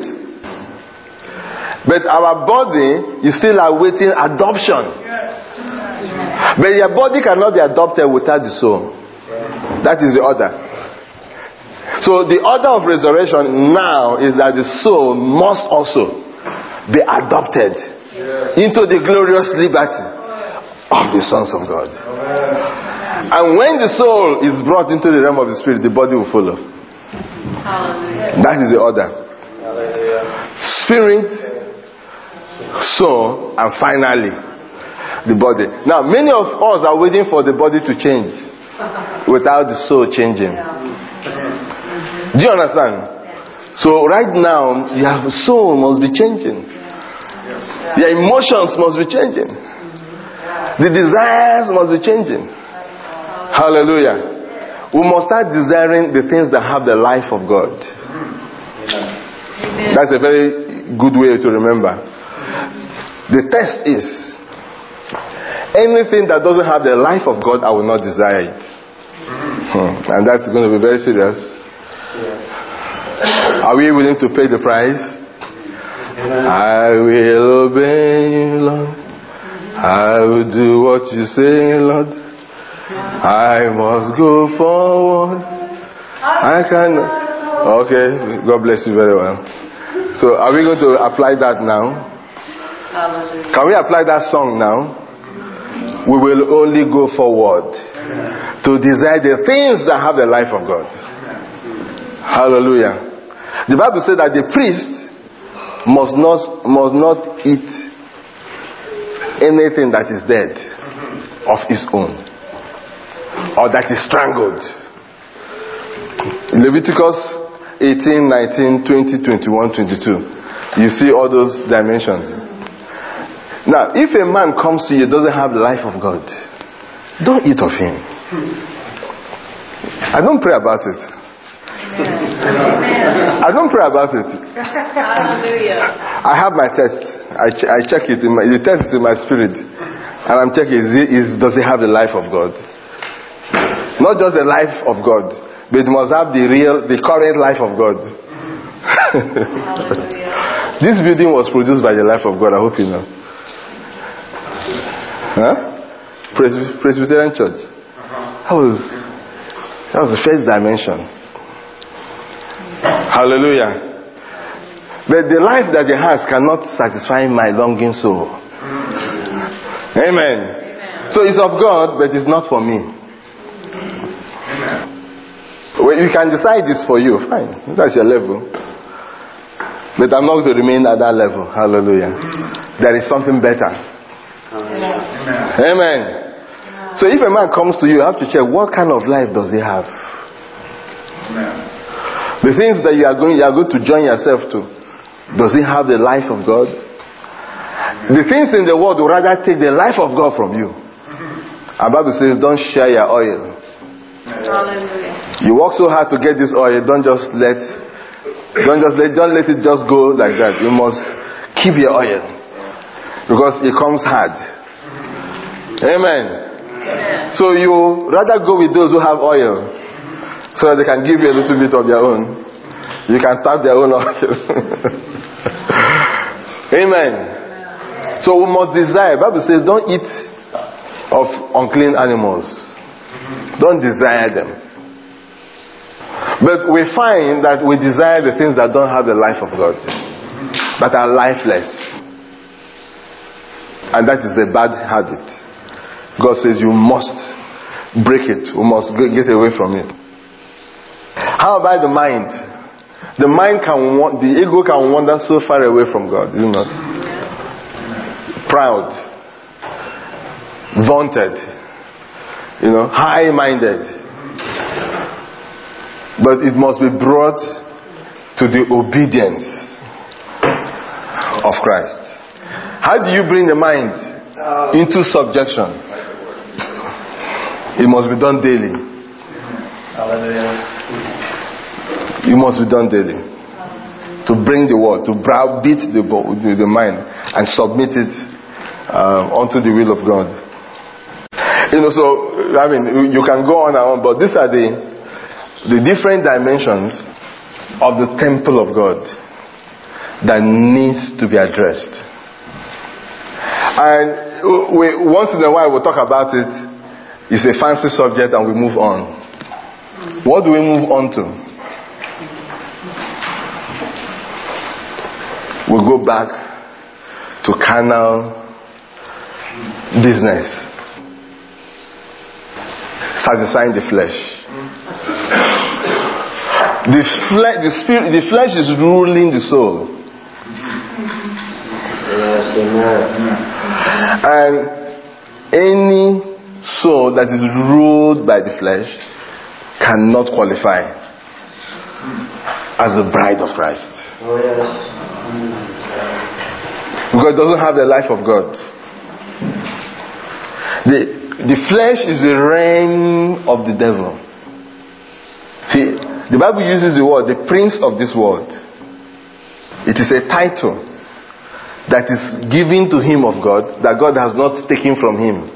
But our body is still awaiting adoption. But your body cannot be adopted without the soul. That is the order. So the order of resurrection now is that the soul must also be adopted into the glorious liberty of the sons of God. And when the soul is brought into the realm of the Spirit, the body will follow. That is the order. Spirit, soul, and finally the body. Now, many of us are waiting for the body to change without the soul changing. Do you understand? So right now, your soul must be changing. Your emotions must be changing. The desires must be changing. Hallelujah. We must start desiring the things that have the life of God. That's a very good way to remember. The test is, anything that doesn't have the life of God, I will not desire it. Hmm. And that's going to be very serious. Are we willing to pay the price? I will obey you, Lord. I will do what you say, Lord. I must go forward. I cannot. Okay, God bless you very well. So are we going to apply that now? Hallelujah. Can we apply that song now? We will only go forward to desire the things that have the life of God. Hallelujah. The Bible says that the priest must not must not eat anything that is dead of his own, or that is strangled. In Leviticus eighteen, nineteen, twenty, twenty-one, twenty-two, you see all those dimensions. Now, if a man comes to you doesn't have the life of God, don't eat of him. I don't pray about it. I don't pray about it. Hallelujah. I have my test. I, ch- I check it. In my, the test is in my spirit. And I'm checking, is it, is, does it have the life of God? Not just the life of God, but it must have the real, the current life of God. This building was produced by the life of God. I hope you know. Huh? Pres- Presbyterian Church. That was, that was the first dimension. Hallelujah. But the life that it has cannot satisfy my longing soul. Amen. Amen. So it's of God, but it's not for me. Well, you can decide this for you. Fine. That's your level. But I'm not going to remain at that level. Hallelujah. There is something better. Amen. Amen. So if a man comes to you, you have to check what kind of life does he have. Amen. The things that you are going, you are going to join yourself to, does he have the life of God? The things in the world will rather take the life of God from you. Our Bible says, don't share your oil. Hallelujah. You work so hard to get this oil, don't just let, don't just let, don't let it just go like that. You must keep your oil, because it comes hard. Amen. Amen. So you rather go with those who have oil, so that they can give you a little bit of their own. You can tap their own oil. Amen. So we must desire. The Bible says, don't eat of unclean animals. Don't desire them. But we find that we desire the things that don't have the life of God, that are lifeless. And that is a bad habit. God says you must break it. We must get away from it. How about the mind? The mind can, the ego can wander so far away from God, is it not? Proud, vaunted, you know, high-minded. But it must be brought to the obedience of Christ. How do you bring the mind into subjection? It must be done daily. It must be done daily. To bring the word, to browbeat the, the mind and submit it uh, unto the will of God. You know, so, I mean, you can go on and on, but these are the, the different dimensions of the temple of God that needs to be addressed. And we, once in a while we'll talk about it. It's a fancy subject and we move on. What do we move on to? We go back to carnal business, satisfying the flesh. The flesh, the spirit, the flesh is ruling the soul. And any soul that is ruled by the flesh cannot qualify as a bride of Christ. Oh, yes. Because it doesn't have the life of God. The, the flesh is the realm of the devil. See, the Bible uses the word, the prince of this world. It is a title that is given to him of God, that God has not taken from him.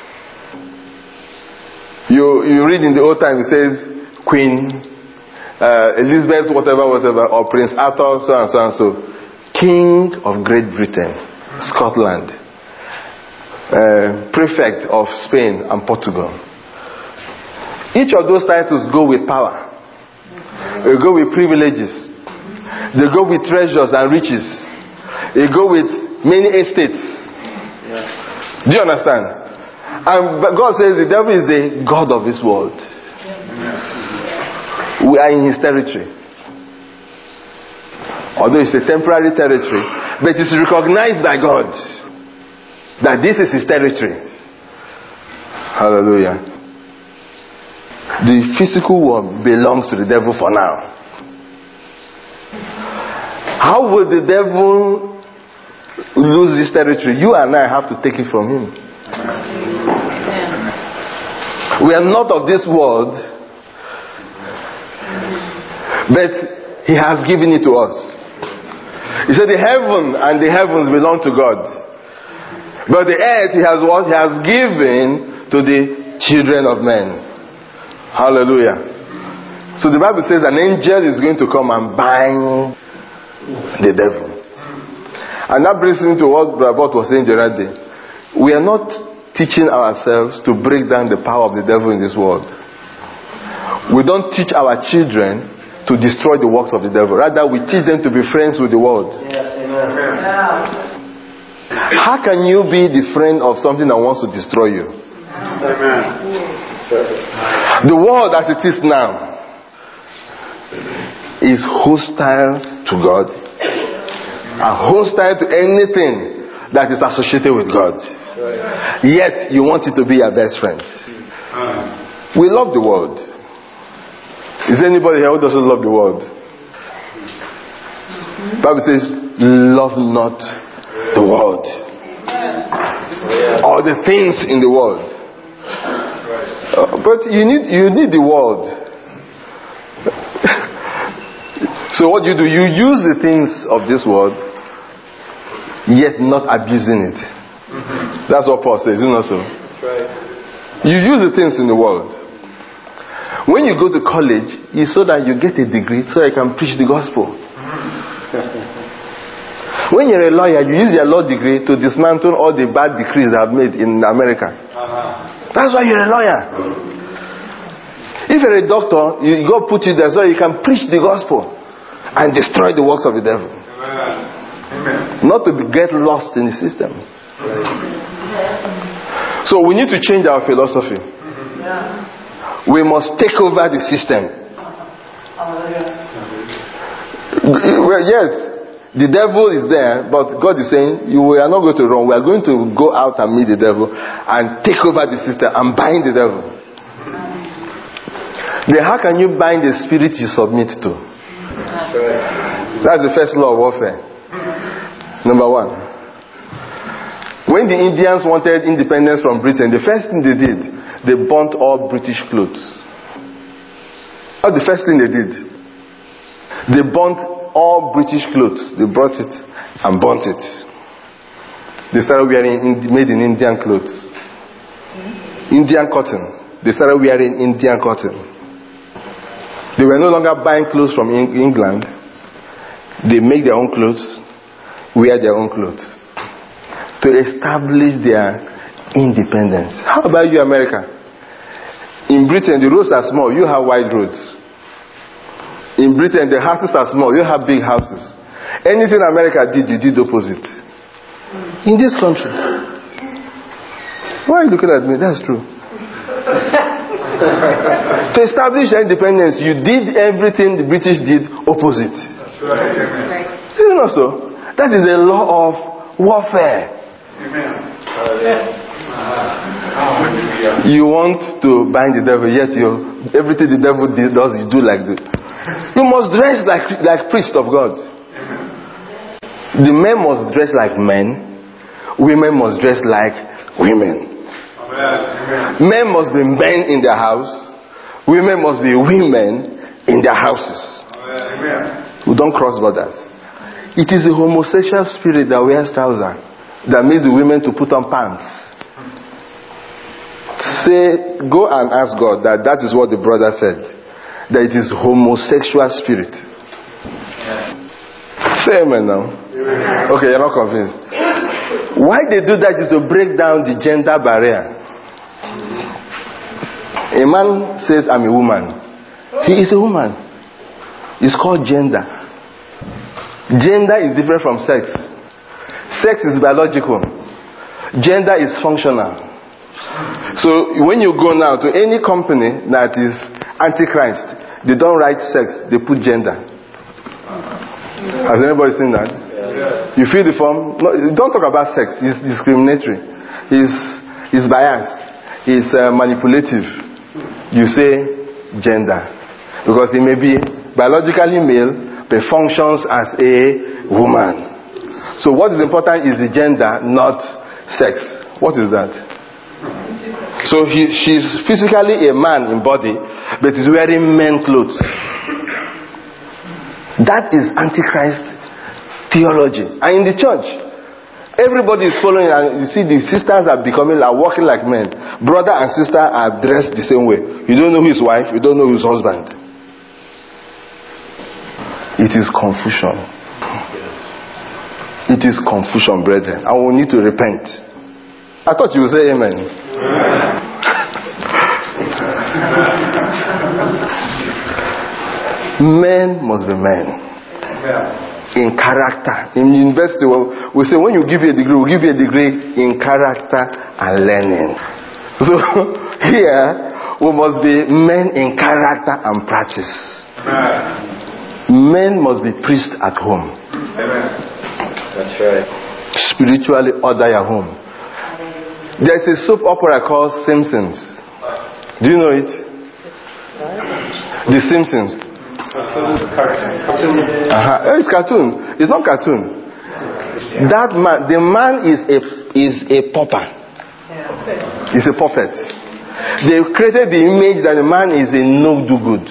You you read in the old time, it says Queen uh, Elizabeth, whatever, whatever, or Prince Arthur, so and so and so, King of Great Britain, Scotland, uh, Prefect of Spain and Portugal. Each of those titles go with power. They go with privileges. They go with treasures and riches. They go with many estates. Yeah. Do you understand? And God says the devil is the God of this world. We are in his territory. Although it's a temporary territory, but it's recognized by God that this is his territory. Hallelujah. The physical world belongs to the devil for now. How will the devil lose this territory? You and I have to take it from him. We are not of this world, but he has given it to us. He said the heaven and the heavens belong to God. But the earth he has what? He has given to the children of men. Hallelujah. So the Bible says an angel is going to come and bind the devil. And that brings me to what Brabot was saying the other day. We are not teaching ourselves to break down the power of the devil in this world. We don't teach our children to destroy the works of the devil. Rather, we teach them to be friends with the world. Yes, amen. How can you be the friend of something that wants to destroy you? Amen. The world as it is now is hostile to God and hostile to anything that is associated with God. Yet you want it to be your best friend. We love the world. Is there anybody here who doesn't love the world? The Bible says, love not the world or the things in the world. Uh, but you need you need the world. So what do you do? You use the things of this world, yet not abusing it. That's what Paul says, isn't it so? You use the things in the world. When you go to college, it's so that you get a degree so you can preach the gospel. When you're a lawyer, you use your law degree to dismantle all the bad decrees they have made in America. That's why you're a lawyer. If you're a doctor, you go put it there so you can preach the gospel and destroy the works of the devil. Amen. Not to get lost in the system. So we need to change our philosophy. We must take over the system. Well, yes, the devil is there, but God is saying, you are not going to run. We are going to go out and meet the devil and take over the system and bind the devil. Then how can you bind the spirit you submit to? That's the first law of warfare. Number one. When the Indians wanted independence from Britain, the first thing they did, they burnt all British clothes. That's the first thing they did. They burnt all British clothes. They brought it and burnt it. They started wearing made in Indian clothes. Indian cotton. They started wearing Indian cotton. They were no longer buying clothes from England. They make their own clothes, wear their own clothes to establish their independence. How about you, America? In Britain, the roads are small. You have wide roads. In Britain, the houses are small. You have big houses. Anything America did, you did opposite. In this country. Why are you looking at me? That's true. To establish your independence, you did everything the British did opposite. That's right. You know so? That is a law of warfare. Amen. You want to bind the devil, yet you everything the devil did, does, you do like this. You must dress like like priest of God. Amen. The men must dress like men. Women must dress like women. Amen. Men must be men in their house. Women must be women in their houses. Amen. We don't cross borders. It is the homosexual spirit that wears trousers that makes the women to put on pants. Say, go and ask God that that is what the brother said. That it is homosexual spirit. Say amen now. Amen. Okay, you're not convinced. Why they do that is to break down the gender barrier. A man says, I'm a woman. He is a woman. It's called gender. Gender is different from sex. Sex is biological. Gender is functional. So when you go now to any company that is antichrist, they don't write sex, they put gender. Has anybody seen that? Yeah. You fill the form. No, don't talk about sex. It's discriminatory. It's, it's biased. It's uh, manipulative. You say gender. Because it may be biologically male, but functions as a woman. So what is important is the gender, not sex. What is that? So he, she's physically a man in body, but is wearing men clothes. That is Antichrist theology. And in the church, everybody is following, and you see the sisters are becoming, are walking like men. Brother and sister are dressed the same way. You don't know his wife, you don't know his husband. It is confusion. It is confusion, brethren. And we need to repent. I thought you would say amen. Men must be men. In character. In university, we say when you give you a degree, we give you a degree in character and learning. So here, we must be men in character and practice. Men must be priests at home. Amen. That's right. Spiritually order your home. There's a soap opera called Simpsons. Do you know it? The Simpsons. Uh-huh. It's cartoon. It's not cartoon. That man, the man is a is a pauper. He's a prophet. They created the image that the man is a no do good.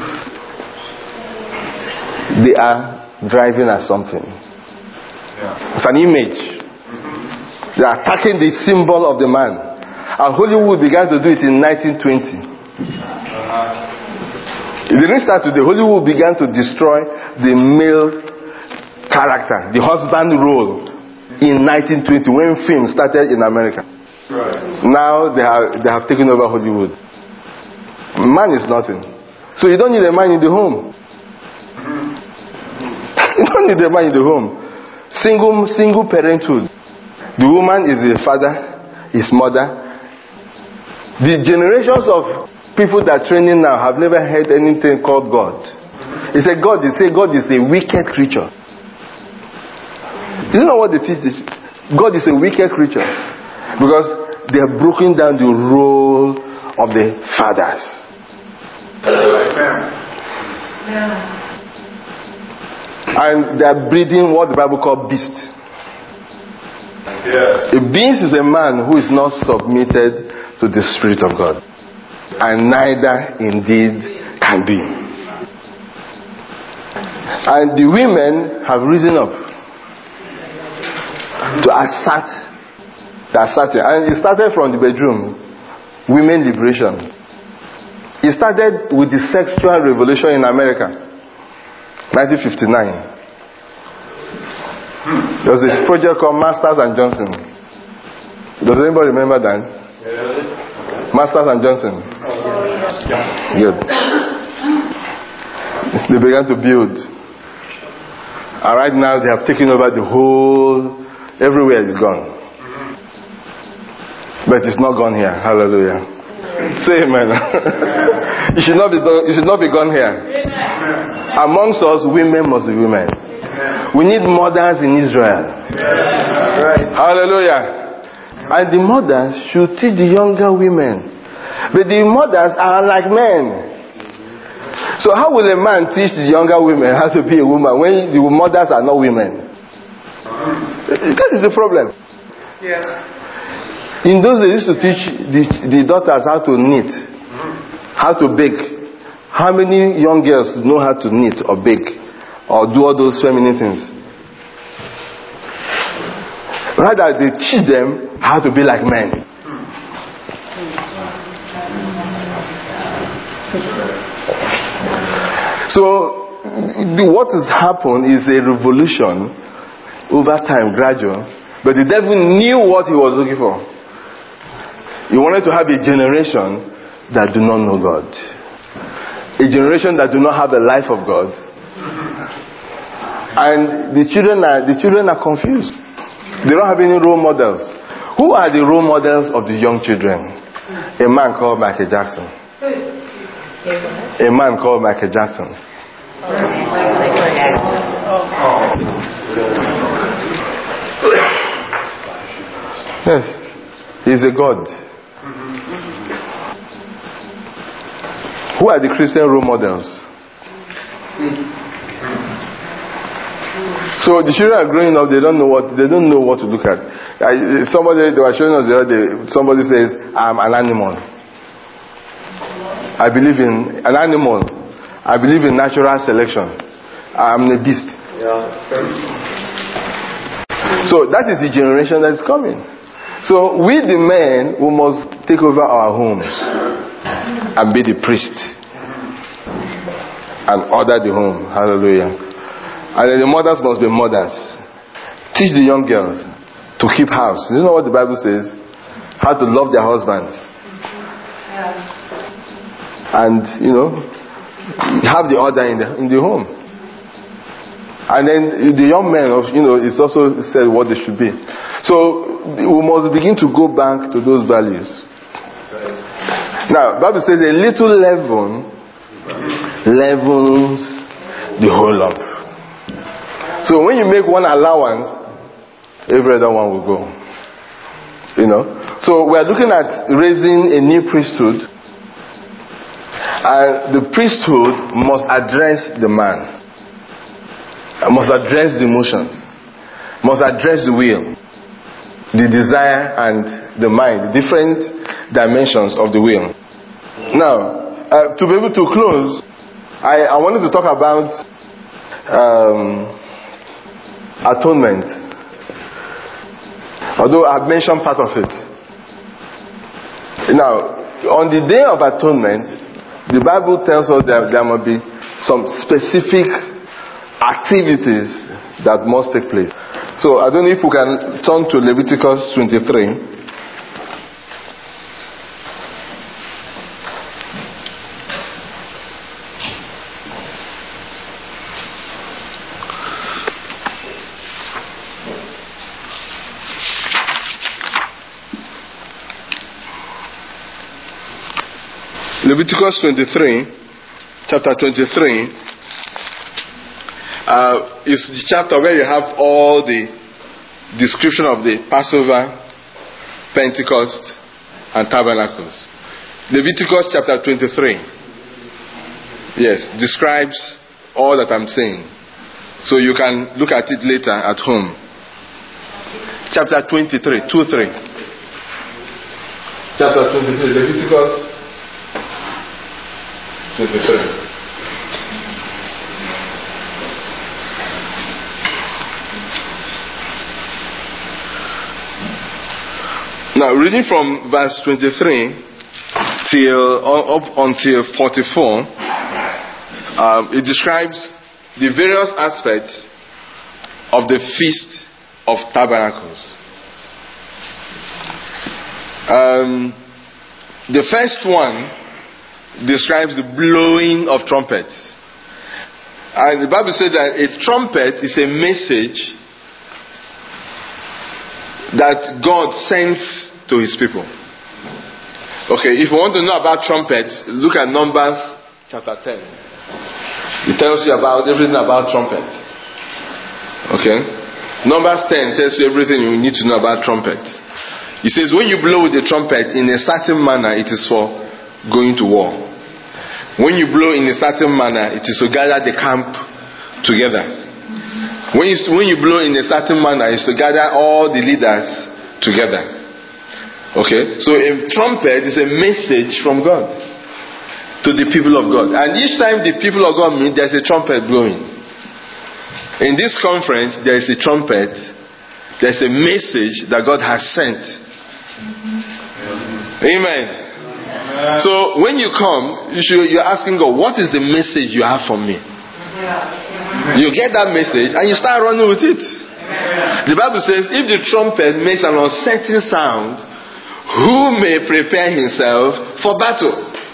They are driving at something. It's an image. They are attacking the symbol of the man. And Hollywood began to do it in nineteen twenty. It didn't start today. Hollywood began to destroy the male character, the husband role, in nineteen twenty when film started in America. Right. Now they have, they have taken over Hollywood. Man is nothing. So you don't need a man in the home. You don't need a man in the home. Single, single parenthood. The woman is the father, his mother. The generations of people that are training now have never heard anything called God. They say God, they say God is a wicked creature. Do you know what they teach? God is a wicked creature. Because they have broken down the role of the fathers. Yeah. And they are breeding what the Bible calls beast. Yes. A beast is a man who is not submitted to the Spirit of God. And neither indeed can be. And the women have risen up to assert the asserting. And it started from the bedroom. Women liberation. It started with the sexual revolution in America. nineteen fifty-nine. There was a project called Masters and Johnson. Does anybody remember that? Yeah. Masters and Johnson. Oh, yeah. Good. They began to build. And right now they have taken over the whole, everywhere is gone. But it's not gone here. Hallelujah. Say amen. It should not be done, it should not be gone here. Amen. Amongst us, women must be women. Amen. We need mothers in Israel. Right. Hallelujah. And the mothers should teach the younger women. But the mothers are like men. So how will a man teach the younger women how to be a woman when the mothers are not women? That is the problem. Yes. In those days, they used to teach the, the daughters how to knit, how to bake. How many young girls know how to knit or bake or do all those feminine things? Rather, they teach them how to be like men. So, the, what has happened is a revolution over time, gradual. But the devil knew what he was looking for. He wanted to have a generation that do not know God. A generation that do not have the life of God. And the children are the children are confused. They don't have any role models. Who are the role models of the young children? A man called Michael Jackson. A man called Michael Jackson. Yes, he's a god. Who are the Christian role models? So the children are growing up. They don't know what they don't know what to look at. I, somebody they were showing us the other day. Somebody says, "I'm an animal. I believe in an animal. I believe in natural selection. I'm a beast." Yeah. So that is the generation that is coming. So we, the men, we must take over our homes and be the priest and order the home. Hallelujah. And then the mothers must be mothers. Teach the young girls to keep house. You know what the Bible says? How to love their husbands. And, you know, have the order in the, in the home. And then the young men, of you know, it's also said what they should be. So we must begin to go back to those values. Now, the Bible says a little leaven leavens the whole lump. So when you make one allowance, every other one will go. You know. So we are looking at raising a new priesthood. And the priesthood must address the man. Must address the emotions. Must address the will. The desire and the mind. The different dimensions of the will. Now, uh, to be able to close, I, I wanted to talk about um, atonement. Although I've mentioned part of it. Now, on the day of atonement, the Bible tells us that there must be some specific activities that must take place. So I don't know if we can turn to Leviticus twenty-three. Leviticus twenty-three, chapter twenty-three, uh, is the chapter where you have all the description of the Passover, Pentecost, and Tabernacles. Leviticus chapter twenty-three, yes, describes all that I'm saying. So you can look at it later at home. Chapter twenty-three, two three. Chapter twenty-three, Leviticus twenty-three. Now, reading from verse twenty-three till up until forty-four, um, it describes the various aspects of the Feast of Tabernacles. Um, the first one describes the blowing of trumpets. And the Bible says that a trumpet is a message that God sends to his people. Okay, if you want to know about trumpets, look at Numbers chapter ten. It tells you about everything about trumpet. Okay? Numbers ten tells you everything you need to know about trumpet. It says when you blow with the trumpet in a certain manner, it is for going to war. When you blow in a certain manner, it is to gather the camp together. When you, when you blow in a certain manner, it's to gather all the leaders together. Okay? So a trumpet is a message from God to the people of God. And each time the people of God meet, there's a trumpet blowing. In this conference, there is a trumpet. There's a message that God has sent. Amen. So when you come, you should, you're asking God, what is the message you have for me? You get that message and you start running with it. The Bible says, if the trumpet makes an uncertain sound, who may prepare himself for battle?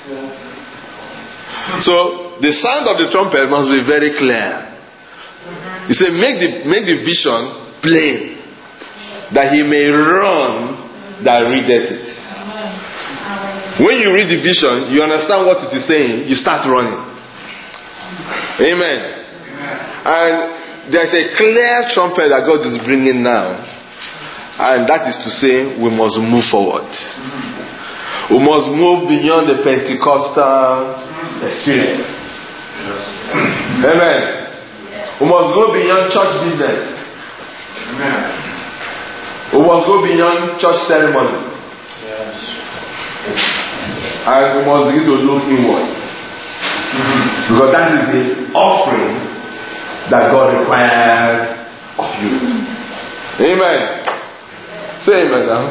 So the sound of the trumpet must be very clear. He said, make the make the vision plain. that he may run that readeth it. When you read the vision, you understand what it is saying, you start running. Amen. And there's a clear trumpet that God is bringing now. And that is to say, we must move forward. We must move beyond the Pentecostal experience. Amen. We must go beyond church business. Amen. We must go beyond church ceremony. Yes. And we must begin to look inward. Mm-hmm. Because that is the offering that God requires of you. Amen. Say amen now.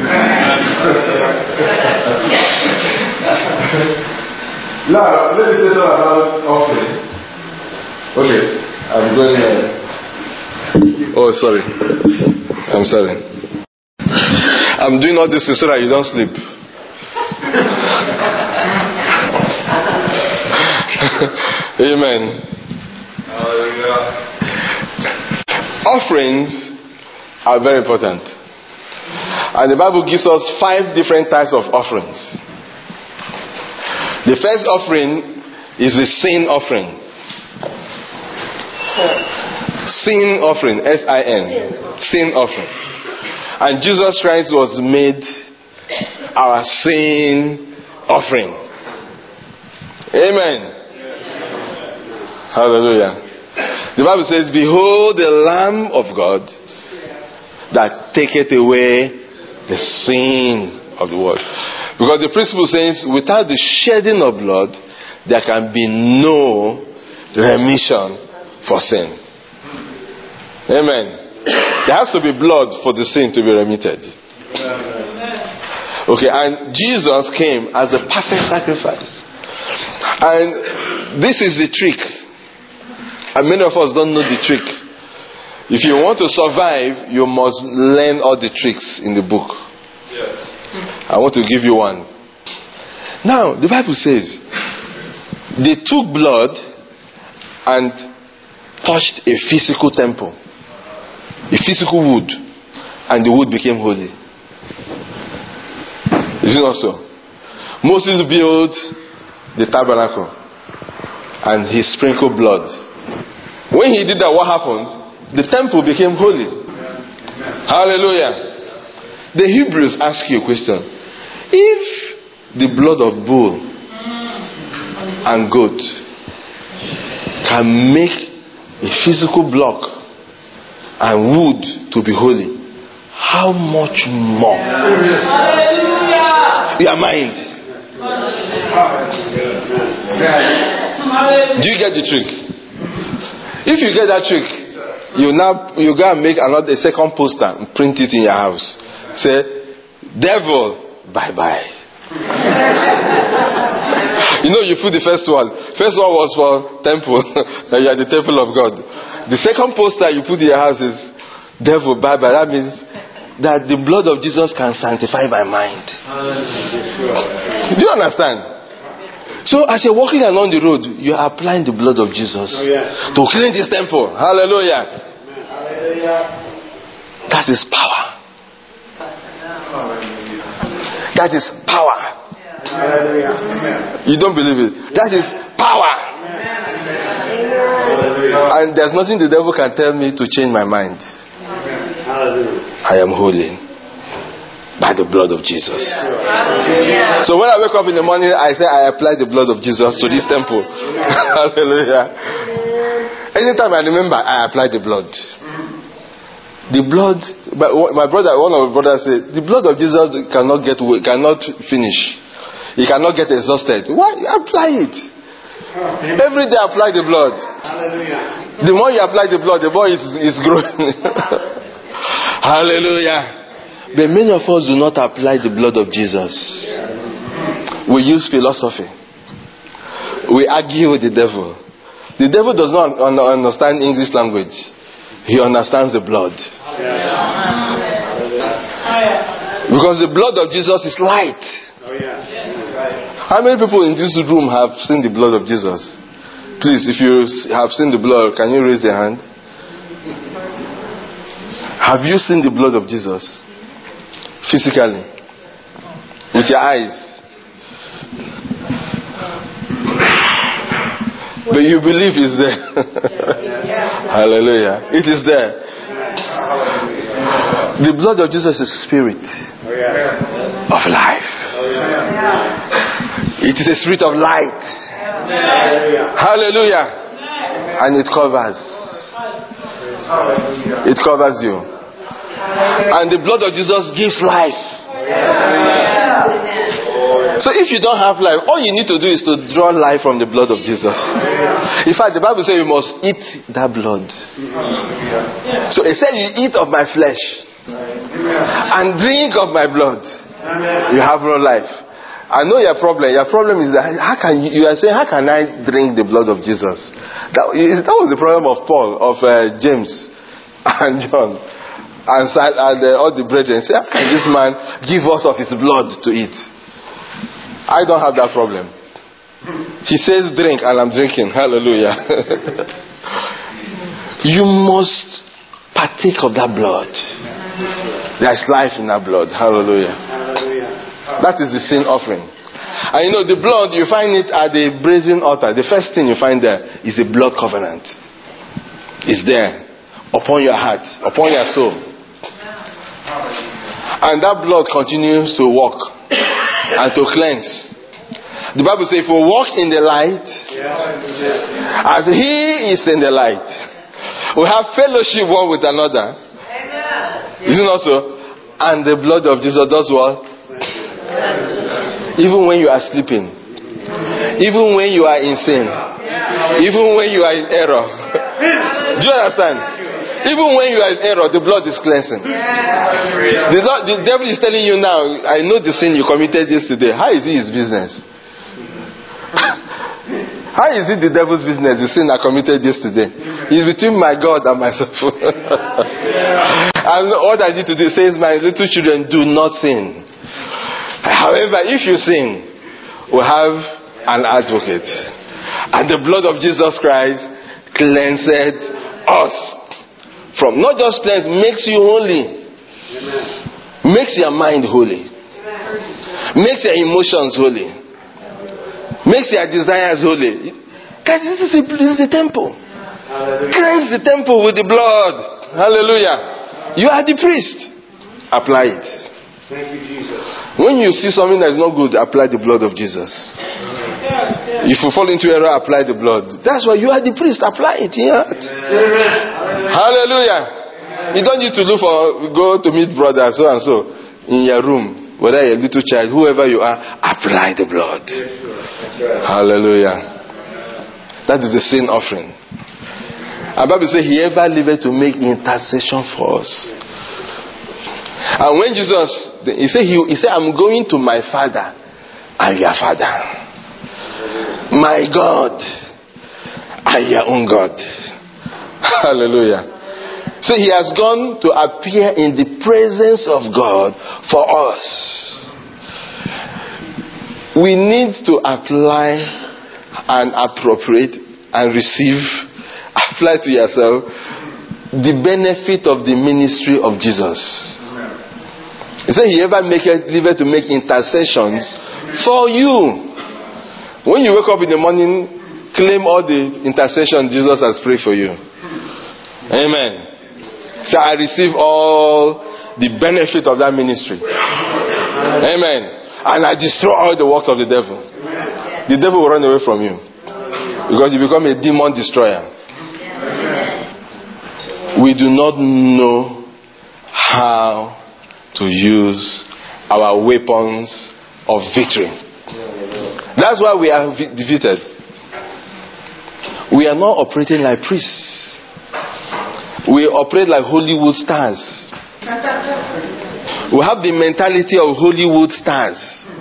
Now, let me say something about offering. Okay, I'm going here. Oh, sorry. I'm sorry. I'm doing all this so that you don't sleep. Amen. Hallelujah. Offerings are very important. And the Bible gives us five different types of offerings. The first offering is the sin offering. Sin offering, S I N. Sin offering. And Jesus Christ was made our sin offering. Amen. Hallelujah. The Bible says, behold the Lamb of God that taketh away the sin of the world. Because the principle says, without the shedding of blood, there can be no remission for sin. Amen. There has to be blood for the sin to be remitted. Okay, and Jesus came as a perfect sacrifice. And this is the trick. And many of us don't know the trick. If you want to survive, you must learn all the tricks in the book. Yes. I want to give you one. Now, the Bible says, they took blood and touched a physical temple, a physical wood, and the wood became holy. Is it not so? Moses built the tabernacle and he sprinkled blood. When he did that, what happened? The temple became holy. Amen. Hallelujah. The Hebrews ask you a question. If the blood of bull and goat can make a physical block and wood to be holy, how much more your mind? Do you get the trick? If you get that trick, you now you go and make another a second poster and print it in your house. Say, devil, bye bye. You know, you put the first one. First one was for temple, that you are the temple of God. The second poster you put in your house is devil, bye bye. That means that the blood of Jesus can sanctify my mind. Do you understand? So as you're walking along the road, you are applying the blood of Jesus oh, yeah. to clean this temple. Hallelujah. Hallelujah. That is power. That is power. Hallelujah. You don't believe it? That is power. Hallelujah. And there's nothing the devil can tell me to change my mind. Hallelujah. I am holy by the blood of Jesus. Yeah. So when I wake up in the morning, I say I apply the blood of Jesus to this temple. Hallelujah. Anytime I remember, I apply the blood. The blood, but my brother, one of my brothers said, the blood of Jesus cannot get cannot finish. It cannot get exhausted. Why apply it? Every day apply the blood. Hallelujah. The more you apply the blood, the more it is growing. Hallelujah. But many of us do not apply the blood of Jesus. We use philosophy. We argue with the devil. The devil does not understand English language. He understands the blood. Because the blood of Jesus is light. How many people in this room have seen the blood of Jesus? Please, if you have seen the blood, can you raise your hand? Have you seen the blood of Jesus? Physically? With your eyes? But you believe it's there. Hallelujah. It is there. The blood of Jesus is spirit of life. It is a spirit of light. Hallelujah. And it covers. It covers you. And the blood of Jesus gives life. So if you don't have life, all you need to do is to draw life from the blood of Jesus. In fact, the Bible says you must eat that blood. So it says you eat of my flesh and drink of my blood. You have no life. I know your problem. Your problem is that how can you, you are saying, how can I drink the blood of Jesus? That, that was the problem of Paul, of uh, James and John and, and uh, all the brethren. Say, how can this man give us of his blood to eat? I don't have that problem. He says drink and I'm drinking. Hallelujah. You must partake of that blood. There's life in that blood. Hallelujah. That is the sin offering. And you know the blood, you find it at the brazen altar. The first thing you find there is a blood covenant. It's there. Upon your heart. Upon your soul. And that blood continues to work and to cleanse. The Bible says if we walk in the light as He is in the light, we have fellowship one with another. Isn't it also? And the blood of Jesus does what? Even when you are sleeping, even when you are in sin, even when you are in error. Do you understand? Even when you are in error, the blood is cleansing. The, Lord, the devil is telling you now, I know the sin you committed yesterday. How is it his business? How is it the devil's business, the sin I committed yesterday? It's between my God and myself. And what I need to do says, my little children, do not sin. However, if you sin, we have an advocate. And the blood of Jesus Christ cleansed us. From not just cleanse, makes you holy. Amen. Makes your mind holy. Amen. Makes your emotions holy. Amen. Makes your desires holy. Guys, this is, a, this is the temple. Hallelujah. Cleanse the temple with the blood. Hallelujah. You are the priest. Apply it. Thank you, Jesus. When you see something that is not good, apply the blood of Jesus. If you fall into error, apply the blood. That's why you are the priest. Apply it. Yeah. Amen. Hallelujah. Amen. You don't need to look for, go to meet brother so and so in your room. Whether you're a little child, whoever you are, apply the blood. Right. Hallelujah. That is the sin offering. And the Bible says, He ever liveth to make intercession for us. And when Jesus, he said, he, he said, I'm going to my Father and your Father. My God and your own God. Hallelujah. So He has gone to appear in the presence of God for us. We need to apply and appropriate and receive, apply to yourself, the benefit of the ministry of Jesus. He said He ever make it, live to make intercessions for you. When you wake up in the morning, claim all the intercession Jesus has prayed for you. Amen. So I receive all the benefit of that ministry. Amen. And I destroy all the works of the devil. The devil will run away from you. Because you become a demon destroyer. We do not know how to use our weapons of victory. That's why we are defeated. We are not operating like priests. We operate like Hollywood stars. We have the mentality of Hollywood stars.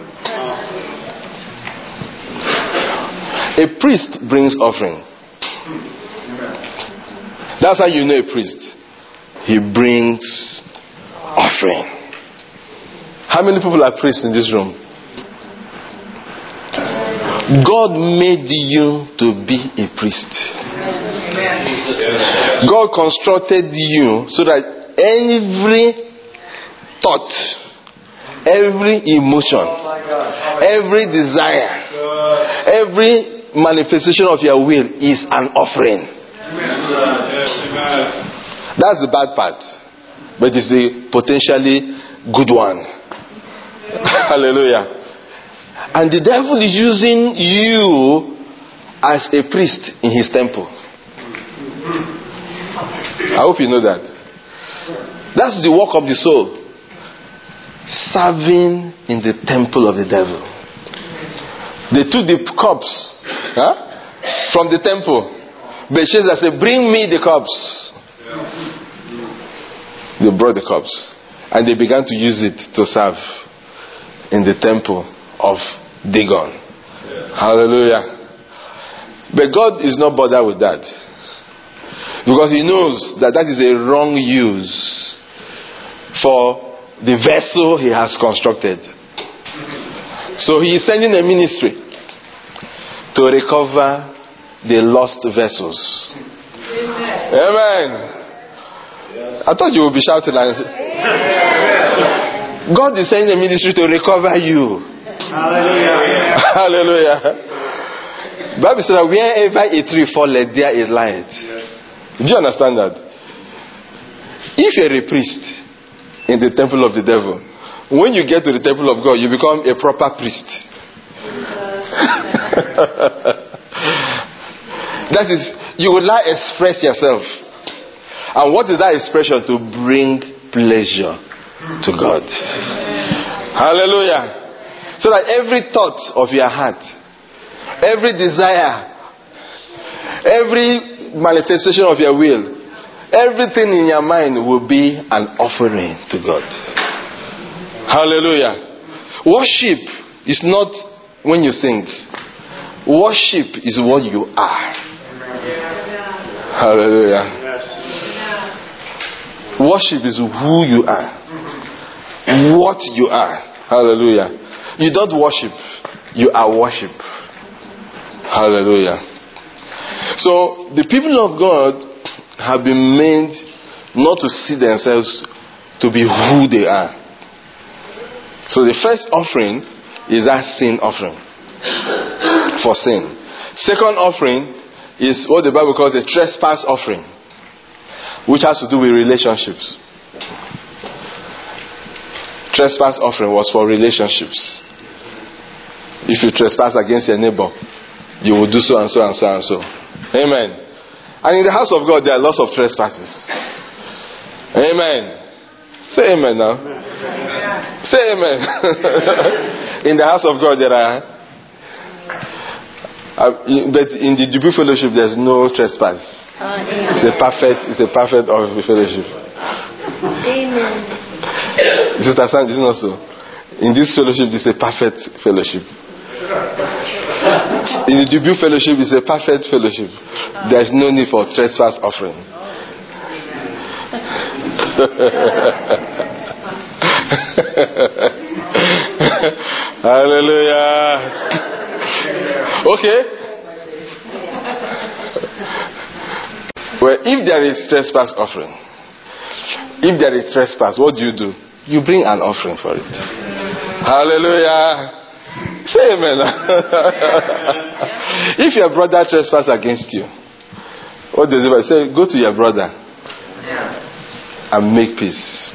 A priest brings offering. That's how you know a priest. He brings offering. How many people are priests in this room? God made you to be a priest. God constructed you so that every thought, every emotion, every desire, every manifestation of your will is an offering. That's the bad part, but it's a potentially good one. Hallelujah. And the devil is using you as a priest in his temple. I hope you know that. That's the work of the soul. Serving in the temple of the devil. They took the cups huh, from the temple. Belshazzar said, bring me the cups. They brought the cups. And they began to use it to serve in the temple of Dagon. Yes. Hallelujah. But God is not bothered with that. Because he knows that that is a wrong use for the vessel he has constructed. So he is sending a ministry to recover the lost vessels. Amen. Amen. I thought you would be shouting and say, God is sending a ministry to recover you. Hallelujah. Hallelujah. Bible says that wherever a tree falleth, there is light. Do you understand that? If you're a priest in the temple of the devil, when you get to the temple of God, you become a proper priest. That is, you will now express yourself. And what is that expression? To bring pleasure to God. Hallelujah. So that every thought of your heart, every desire, every manifestation of your will, everything in your mind will be an offering to God. Hallelujah. Worship is not when you sing. Worship is what you are. Hallelujah. Worship is who you are. What you are. Hallelujah. You don't worship. You are worship. Hallelujah. So the people of God have been made not to see themselves to be who they are. So the first offering is that sin offering. For sin. Second offering is what the Bible calls a trespass offering, which has to do with relationships. Trespass offering was for relationships. If you trespass against your neighbor, you will do so and so and so and so. Amen. And in the house of God, there are lots of trespasses. Amen. Say amen now. Amen. Say amen. In the house of God, there are. Uh, but in the Dubu Fellowship, there's no trespass. It's a perfect, it's a perfect fellowship. Amen. Sister Sandy, is not so. In this fellowship, it's a perfect fellowship. In the Dubu Fellowship, it's a perfect fellowship. There's no need for trespass offering. Hallelujah. Okay. Well, if there is trespass offering, if there is trespass, what do you do? You bring an offering for it. Hallelujah. Say amen. If your brother trespass against you, what does it say? Go to your brother and make peace.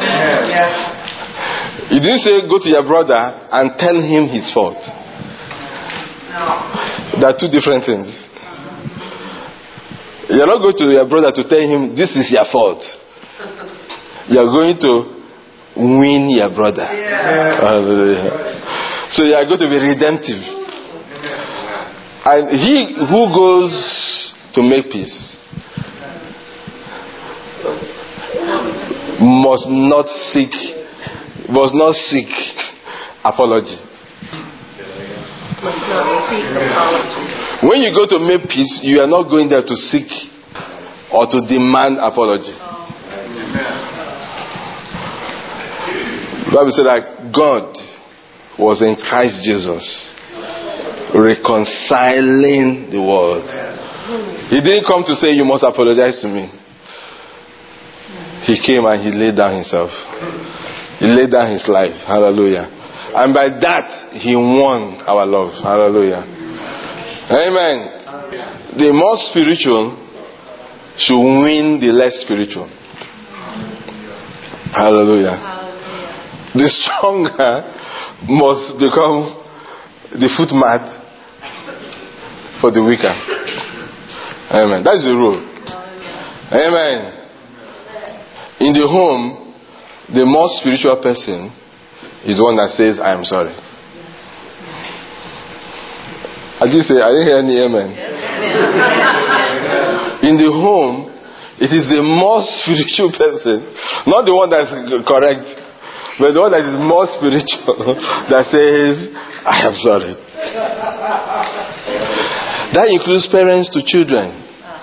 You didn't say go to your brother and tell him his fault. There are two different things. You're not going to your brother to tell him this is your fault. You're going to win your brother. Yeah. So you are going to be redemptive. And he who goes to make peace must not seek must not seek apology. When you go to make peace, you are not going there to seek or to demand apology. The Bible said that God was in Christ Jesus reconciling the world. He didn't come to say you must apologize to me. He came and he laid down himself. He laid down his life. Hallelujah. And by that, he won our love. Hallelujah. Amen. The more spiritual should win the less spiritual. Hallelujah. Hallelujah. The stronger must become the footmat for the weaker. Amen. That's the rule. Amen. In the home, the more spiritual person is the one that says, I am sorry. I did say, I didn't hear any amen. In the home, it is the more spiritual person, not the one that is correct, but the one that is more spiritual that says, I am sorry. That includes parents to children.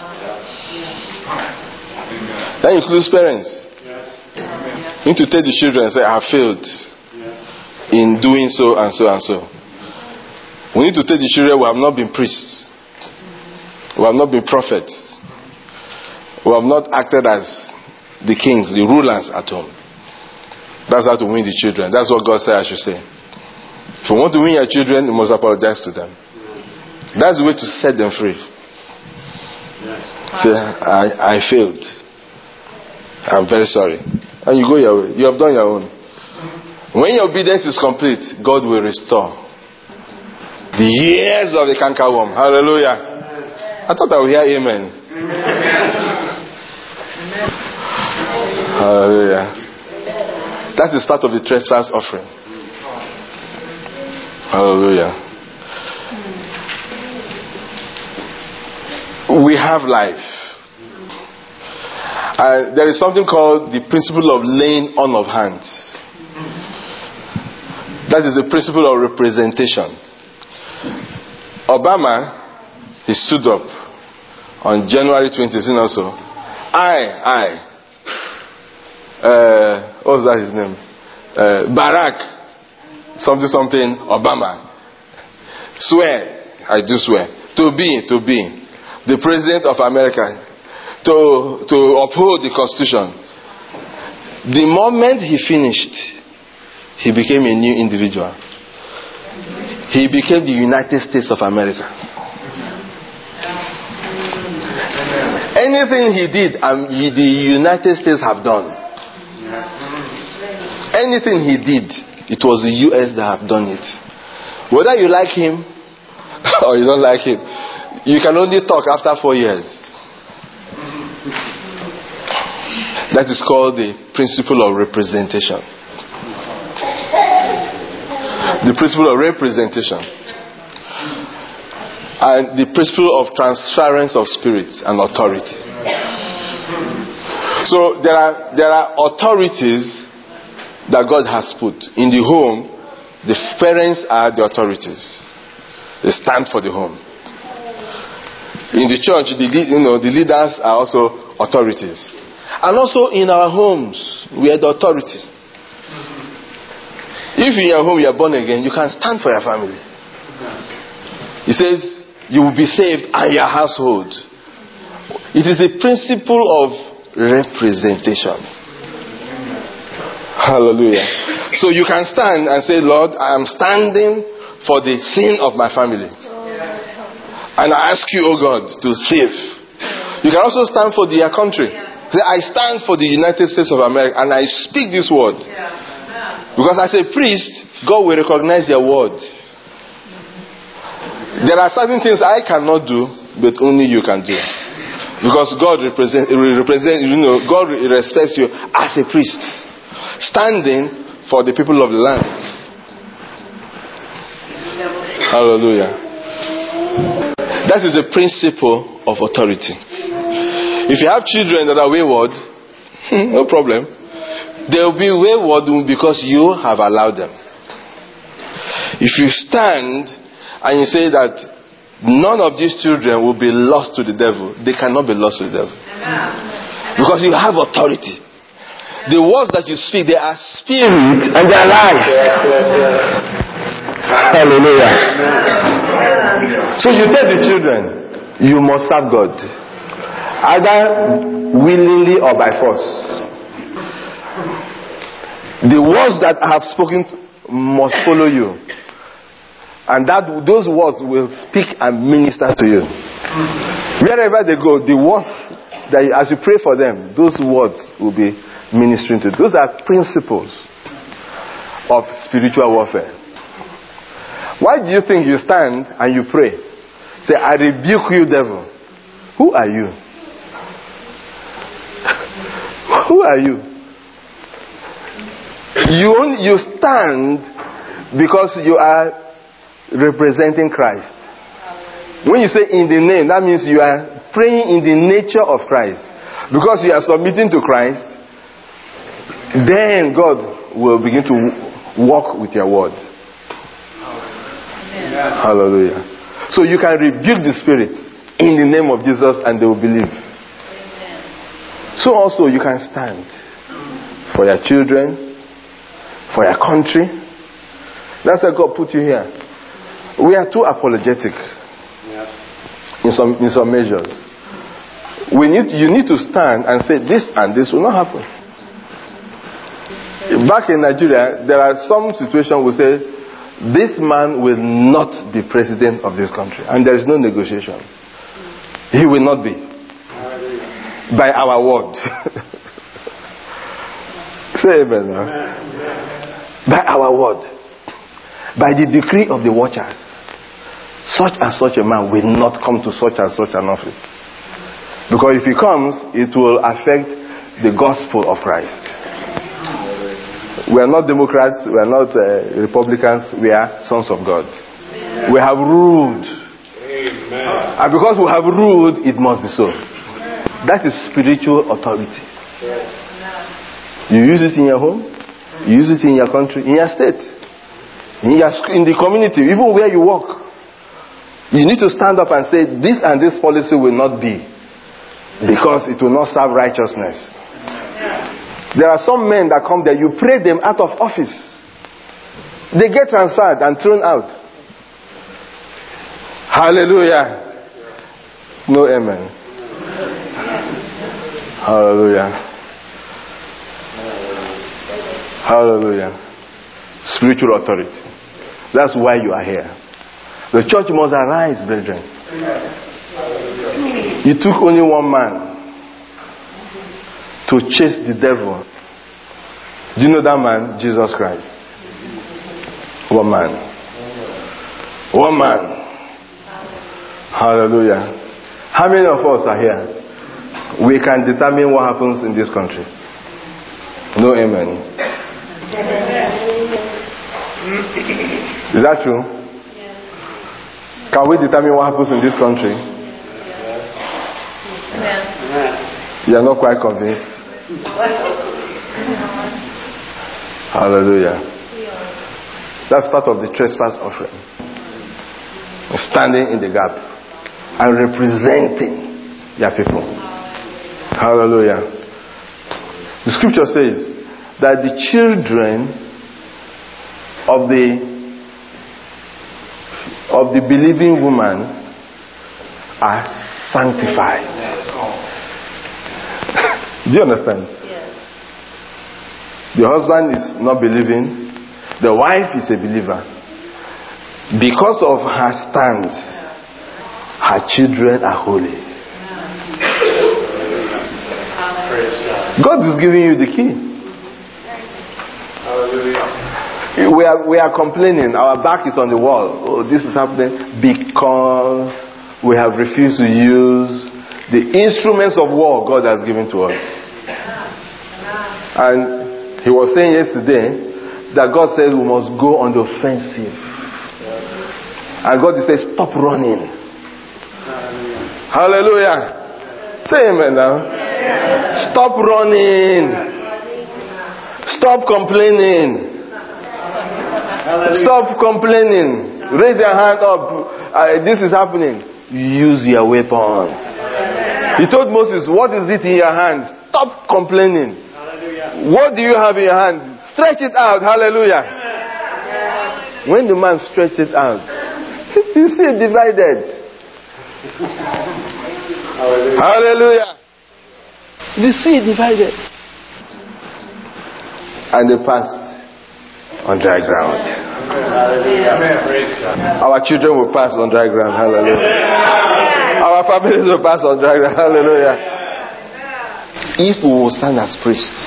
That includes parents. You need to take the children and say, I have failed in doing so and so and so. We need to take the children who have not been priests, who have not been prophets, who have not acted as the kings, the rulers at home. That's how to win the children. That's what God said I should say. If you want to win your children, you must apologize to them. That's the way to set them free. Say, I, I failed. I'm very sorry. And you go your way. You have done your own. When your obedience is complete, God will restore the years of the cankerworm. Hallelujah. I thought I would hear amen. Hallelujah. That is part of the trespass offering. Hallelujah. We have life. Uh, there is something called the principle of laying on of hands. That is the principle of representation. Obama, he stood up on January twentieth also. I, I, uh, what's that his name? Uh, Barack, something, something, Obama. Swear, I do swear, to be, to be the President of America, to, to uphold the Constitution. The moment he finished, he became a new individual. He became the United States of America. Anything he did, um, he, the United States have done. Anything he did, it was the U S that have done it. Whether you like him or you don't like him, you can only talk after four years. That is called the principle of representation. The principle of representation. And the principle of transference of spirits and authority. So there are there are authorities that God has put. In the home, the parents are the authorities. They stand for the home. In the church, the you know the leaders are also authorities. And also in our homes, we are the authority. If in your home you are born again, you can stand for your family. He says, you will be saved and your household. It is a principle of representation. Hallelujah. So you can stand and say, Lord, I am standing for the sin of my family. And I ask you, oh God, to save. You can also stand for their country. Say, I stand for the United States of America and I speak this word. Because as a priest, God will recognize your word. There are certain things I cannot do, but only you can do. Because God represent, represent, you know, God respects you as a priest, standing for the people of the land. Hallelujah. That is the principle of authority. If you have children that are wayward, no problem. They will be wayward because you have allowed them. If you stand and you say that none of these children will be lost to the devil, they cannot be lost to the devil. Because you have authority. The words that you speak, they are spirit and they are life. Hallelujah. So you tell the children, you must serve God, either willingly or by force. The words that I have spoken must follow you. And that those words will speak and minister to you. Wherever they go, the words that you, as you pray for them, those words will be ministering to you. Those are principles of spiritual warfare. Why do you think you stand and you pray? Say, I rebuke you, devil. Who are you? Who are you? You, only, you stand because you are representing Christ. When you say in the name, that means you are praying in the nature of Christ. Because you are submitting to Christ, then God will begin to walk with your word. Amen. Hallelujah. So you can rebuke the spirit in the name of Jesus and they will believe. Amen. So also you can stand for your children, for your country. That's why God put you here. We are too apologetic in some in some measures. We need you need to stand and say this and this will not happen. Back in Nigeria, there are some situations we say this man will not be president of this country, and there is no negotiation. He will not be by our word. Say amen. Now. By our word, by the decree of the watchers, such and such a man will not come to such and such an office. Because if he comes, it will affect the gospel of Christ. We are not Democrats, we are not uh, Republicans, we are sons of God. Amen. We have ruled. Amen. And because we have ruled, it must be so. That is spiritual authority. You use it in your home, you use it in your country, in your state, in, your, in the community, even where you work. You need to stand up and say, this and this policy will not be, because it will not serve righteousness. There are some men that come there, you pray them out of office. They get transferred and thrown out. Hallelujah. No amen. Hallelujah. Hallelujah. Spiritual authority. That's why you are here. The church must arise, brethren. You took only one man to chase the devil. Do you know that man? Jesus Christ. One man. One man. Hallelujah. How many of us are here? We can determine what happens in this country. No amen. Is that true? Can we determine what happens in this country? You are not quite convinced. Hallelujah. That's part of the trespass offering. Standing in the gap and representing your people. Hallelujah. The scripture says that the children of the of the believing woman are sanctified. Do you understand? Yes. The husband is not believing. The wife is a believer. Because of her stand, her children are holy. God is giving you the key. We are, we are complaining. Our back is on the wall. Oh, this is happening because we have refused to use the instruments of war God has given to us. And he was saying yesterday that God says we must go on the offensive. And God says, stop running. Hallelujah. Say amen now. Stop running. Stop complaining. Stop complaining. Raise your hand up. Uh, this is happening. Use your weapon. He told Moses, what is it in your hand? Stop complaining. Hallelujah. What do you have in your hand? Stretch it out. Hallelujah. Hallelujah. When the man stretched it out, you see it divided. Hallelujah. Hallelujah. You see it divided. and they passed on dry ground. Our children will pass on dry ground. Hallelujah. Our families will pass on dry ground. Hallelujah. If we will stand as priests.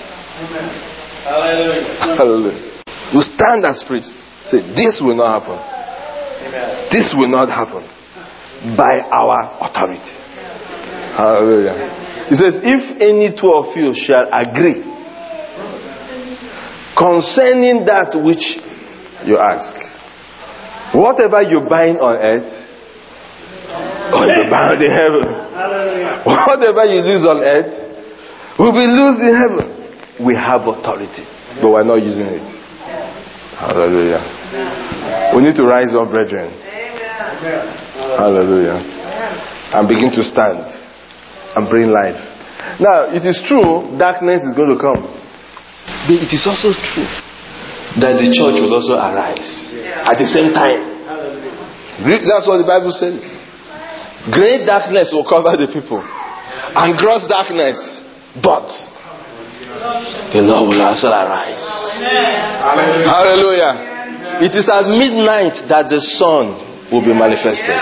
Hallelujah. We stand as priests. Say, this will not happen. This will not happen by our authority. Hallelujah. He says, if any two of you shall agree concerning that which you ask, whatever you bind on earth, will be bound in heaven. Whatever you lose on earth, will be loosed in heaven. We have authority, but we're not using it. Hallelujah. We need to rise up, brethren. Hallelujah. And begin to stand and bring life. Now, it is true, darkness is going to come. But it is also true that the church will also arise at the same time. That's what the Bible says. Great darkness will cover the people, and gross darkness, but the Lord will also arise. Hallelujah. It is at midnight that the sun will be manifested.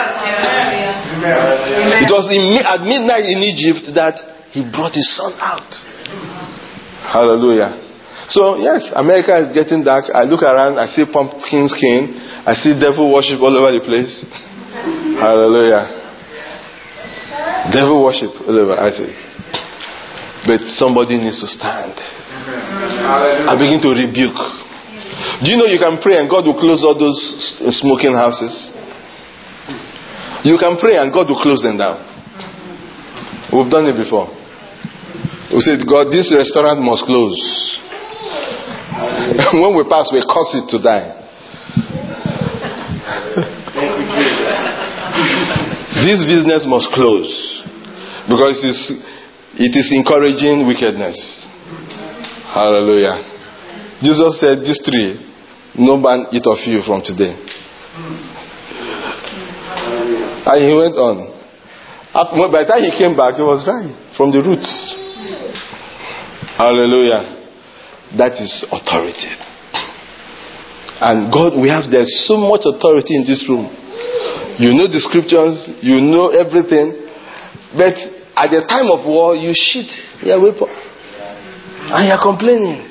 It was in, at midnight in Egypt that he brought his son out. Hallelujah. So yes, America is getting dark. I look around, I see pumpkin skin, I see devil worship all over the place. Hallelujah. Devil worship all over, I say. But somebody needs to stand. I begin to rebuke. Do you know you can pray and God will close all those smoking houses? You can pray and God will close them down. We've done it before. We said, God, this restaurant must close. When we pass, we curse it to die. This business must close because it is, it is encouraging wickedness. Hallelujah. Jesus said, "This tree, no man eat of you from today." And he went on. By the time he came back, he was dry from the roots. Hallelujah. That is authority. And God, we have, there's so much authority in this room. You know the scriptures, you know everything. But at the time of war, you shit your weapon. And you're complaining.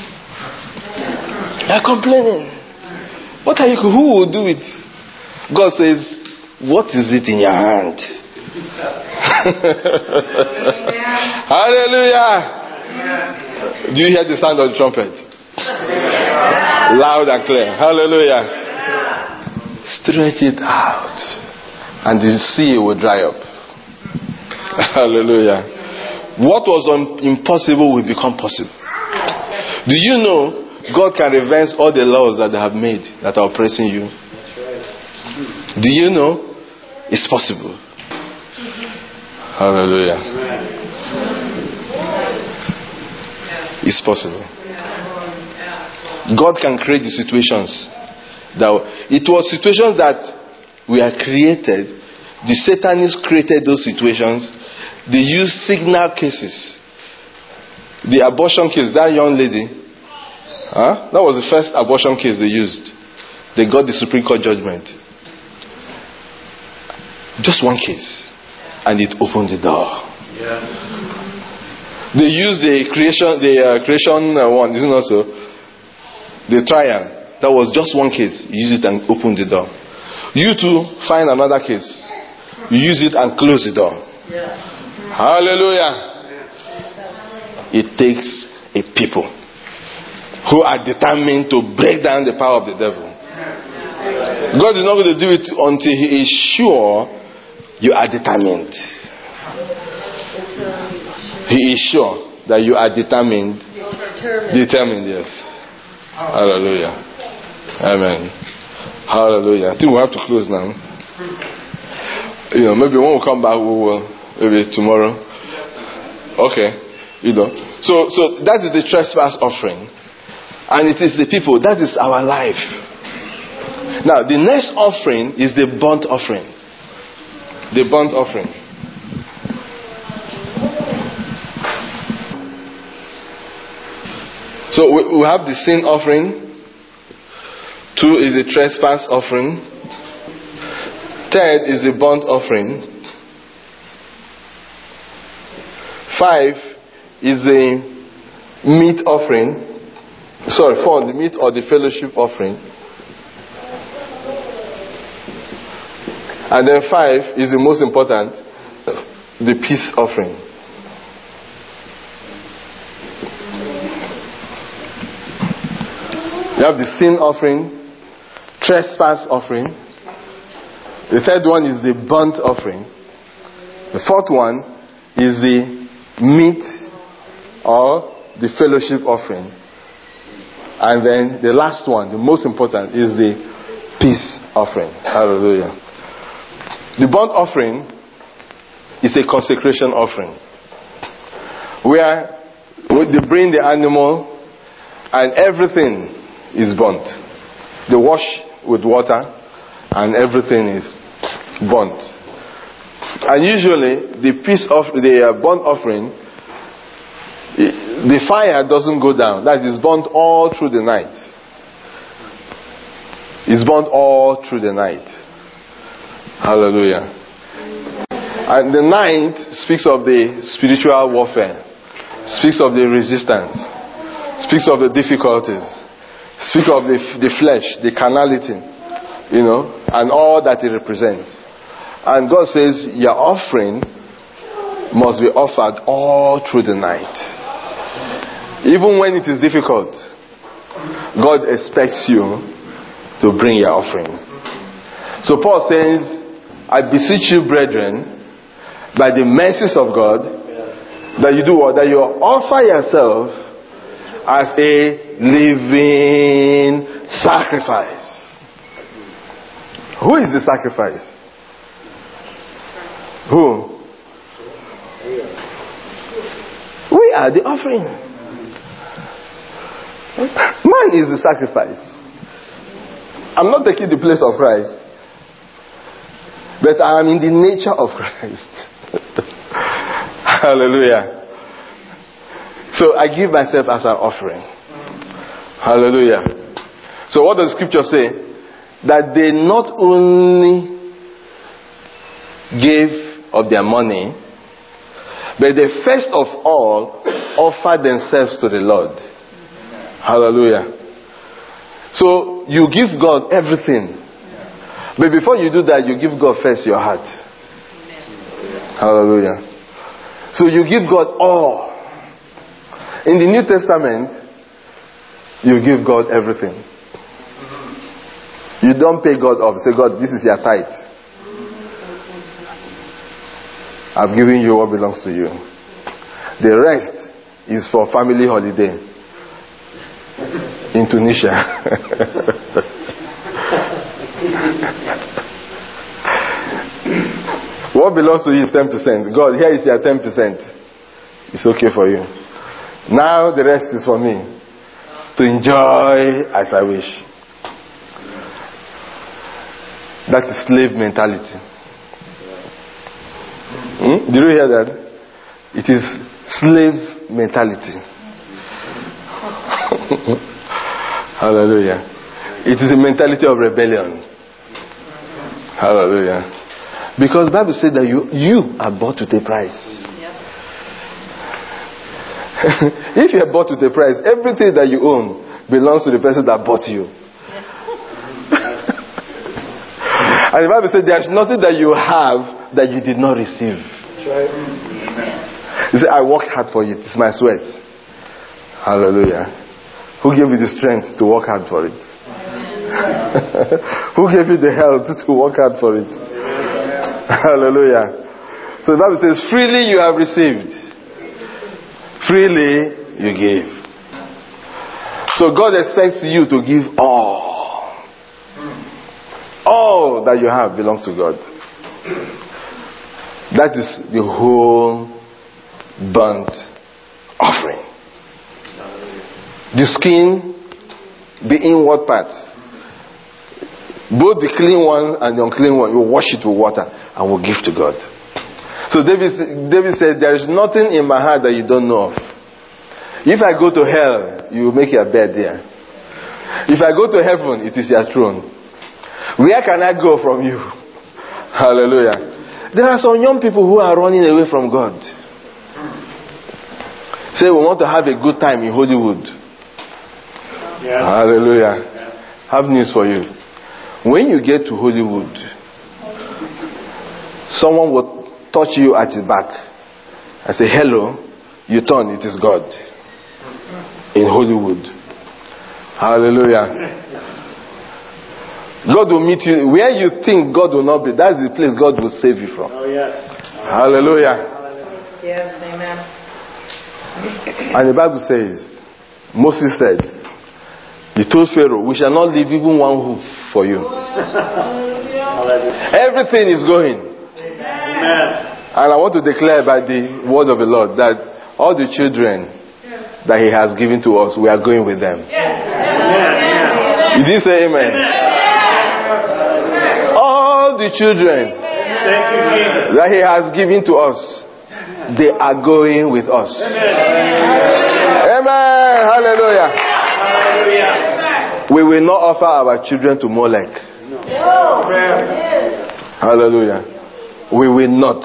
You're complaining. What are you, who will do it? God says, what is it in your hand? Hallelujah. Do you hear the sound of the trumpet? Loud and clear. Hallelujah. Stretch it out, and the sea will dry up. Hallelujah. What was un- impossible will become possible. Do you know God can reverse all the laws that they have made that are oppressing you? Do you know it's possible? Hallelujah. It's possible. God can create the situations that it was situations that were created. The Satanists created those situations. They used signal cases. The abortion case, that young lady, huh? That was the first abortion case they used. They got the Supreme Court judgment. Just one case, and it opened the door. Yeah. They used the creation, the uh, creation uh, one, isn't it also? The trial. That was just one case. You use it and open the door. You too find another case. You use it and close the door. Yeah. Hallelujah. It takes a people who are determined to break down the power of the devil. God is not going to do it until He is sure you are determined. He is sure that you are determined. Determined. Determined, yes. Hallelujah. Amen. Hallelujah. I think we have to close now. You know, maybe when we come back, we will, maybe tomorrow. Okay. You know. So, so that is the trespass offering. And it is the people. That is our life. Now, the next offering is the burnt offering. The burnt offering. So So we, we have the sin offering. Two is the trespass offering. Third is the burnt offering. Five is the meat offering. Sorry, four, the meat or the fellowship offering. And then five is the most important, the peace offering. You have the sin offering, trespass offering. The third one is the burnt offering. The fourth one is the meat or the fellowship offering. And then the last one, the most important, is the peace offering. Hallelujah. The burnt offering is a consecration offering, where they bring the animal and everything is burnt. They wash with water and everything is burnt. And usually the peace of the uh, burnt offering, the fire doesn't go down. That is burnt all through the night. It's burnt all through the night. Hallelujah. And the night speaks of the spiritual warfare, speaks of the resistance, speaks of the difficulties, speaks of the, the flesh, the carnality, you know, and all that it represents. And God says your offering must be offered all through the night. Even when it is difficult, God expects you to bring your offering. So Paul says, I beseech you, brethren, by the mercies of God, that you do what? That you offer yourself as a living sacrifice. Who is the sacrifice? Who? We are the offering. Man is the sacrifice. I'm not taking the place of Christ, but I am in the nature of Christ. Hallelujah. So I give myself as an offering. Hallelujah. So what does Scripture say? That they not only gave of their money, but they first of all offered themselves to the Lord. Hallelujah. So you give God everything. But before you do that, you give God first your heart. Hallelujah. So you give God all. In the New Testament, you give God everything. You don't pay God off. Say, God, this is your tithe. I've given you what belongs to you. The rest is for family holiday in Tunisia. What belongs to you is ten percent. God, here is your ten percent. It's okay for you. Now the rest is for me to enjoy as I wish. That is slave mentality. Hmm? Did you hear that? It is slave mentality. Hallelujah. It is a mentality of rebellion. Hallelujah. Because the Bible said that you, you are bought with a price. If you are bought with a price, everything that you own belongs to the person that bought you. And the Bible said there is nothing that you have that you did not receive. You say, I worked hard for it. It's my sweat. Hallelujah. Who gave you the strength to work hard for it? Who gave you the health to work hard for it? Hallelujah. So the Bible says, freely you have received, freely you give. So God expects you to give all. All that you have belongs to God. That is the whole burnt offering. The skin, the inward part, both the clean one and the unclean one, you wash it with water and will give to God. So David, David said, there is nothing in my heart that you don't know of. If I go to hell, you make your bed there. If I go to heaven, it is your throne. Where can I go from you? Hallelujah. There are some young people who are running away from God. Say, we want to have a good time in Hollywood. Yeah. Hallelujah. Yeah. Have news for you. When you get to Hollywood, someone will touch you at the back and say, hello. You turn, it is God. In Hollywood. Hallelujah. God will meet you. Where you think God will not be, that's the place God will save you from. Oh, yes. Hallelujah. Yes, amen. And the Bible says, Moses said, he told Pharaoh, we shall not leave even one hoof for you. Everything is going. Amen. And I want to declare by the word of the Lord that all the children that He has given to us, we are going with them. You didn't say amen? All the children that He has given to us, they are going with us. Amen. Hallelujah. We will not offer our children to Molech. Hallelujah. We will not.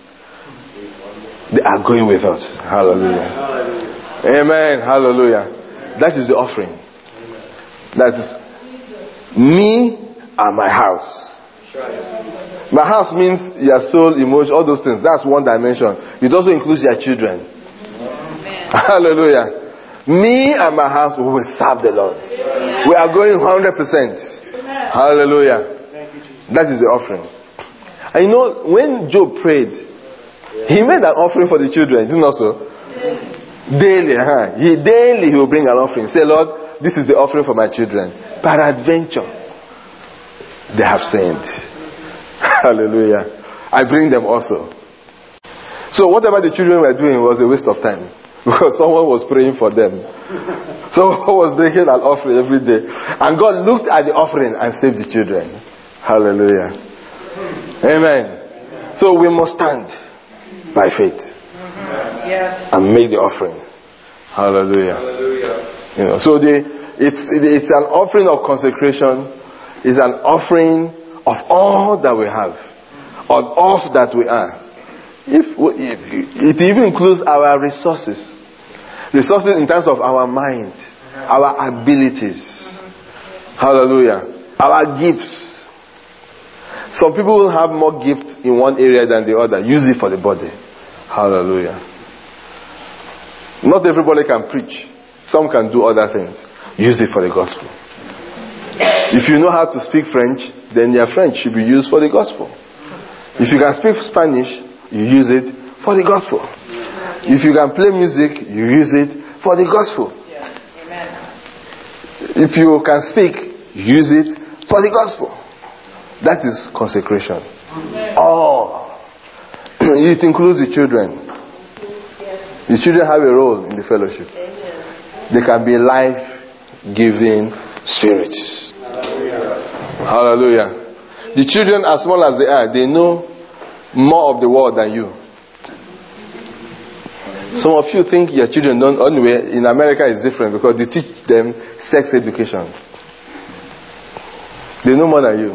They are going with us. Hallelujah. Amen. Hallelujah. That is the offering. That is me and my house. My house means your soul, emotion, all those things. That's one dimension. It also includes your children. Amen. Hallelujah. Me and my house, we will serve the Lord. Amen. We are going one hundred percent. Amen. Hallelujah. That is the offering. And you know, when Job prayed, he made an offering for the children. Isn't it so? Daily, huh? He daily he will bring an offering. Say, Lord, this is the offering for my children. Peradventure, they have sinned. Hallelujah. I bring them also. So whatever the children were doing was a waste of time. Because someone was praying for them. Someone was bringing an offering every day. And God looked at the offering and saved the children. Hallelujah. Amen. So we must stand by faith. And make the offering. Hallelujah. You know, so the, it's, it's an offering of consecration. It's an offering of all that we have, of all that we are. If, if it even includes our resources, resources in terms of our mind, our abilities. Hallelujah. Our gifts. Some people will have more gifts in one area than the other. Use it for the body. Hallelujah. Not everybody can preach. Some can do other things. Use it for the gospel. If you know how to speak French, then your French should be used for the gospel. If you can speak Spanish, you use it for the gospel. If you can play music, you use it for the gospel. If you can speak, use it for the gospel. That is consecration. Oh, it includes the children. The children have a role in the fellowship. They can be life-giving spirits. Hallelujah. The children, as small as they are, they know more of the world than you. Some of you think your children don't. Anyway, in America it's different because they teach them sex education. They know more than you.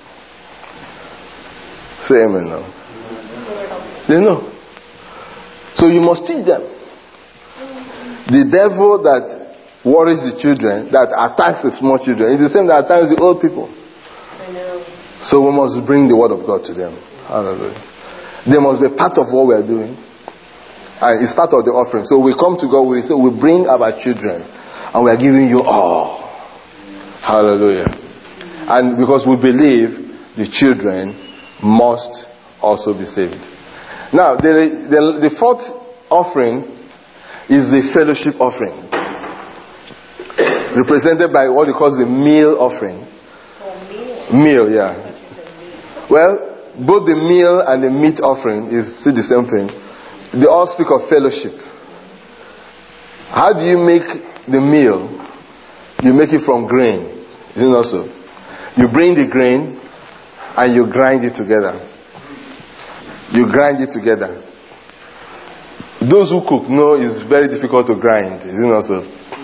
Say amen now. They know. So you must teach them. The devil that worries the children, that attacks the small children, is the same that attacks the old people. So we must bring the word of God to them. Hallelujah. They must be part of what we are doing. And it's part of the offering. So we come to God, we say we bring our children and we are giving you all. Hallelujah. And because we believe the children must also be saved. Now, the, the, the fourth offering is the fellowship offering, represented by what he calls the meal offering. Oh, meal. Meal, yeah. Well, both the meal and the meat offering is still the same thing. They all speak of fellowship. How do you make the meal? You make it from grain. Isn't it also? You bring the grain and you grind it together. You grind it together. Those who cook know it's very difficult to grind. Is it not so?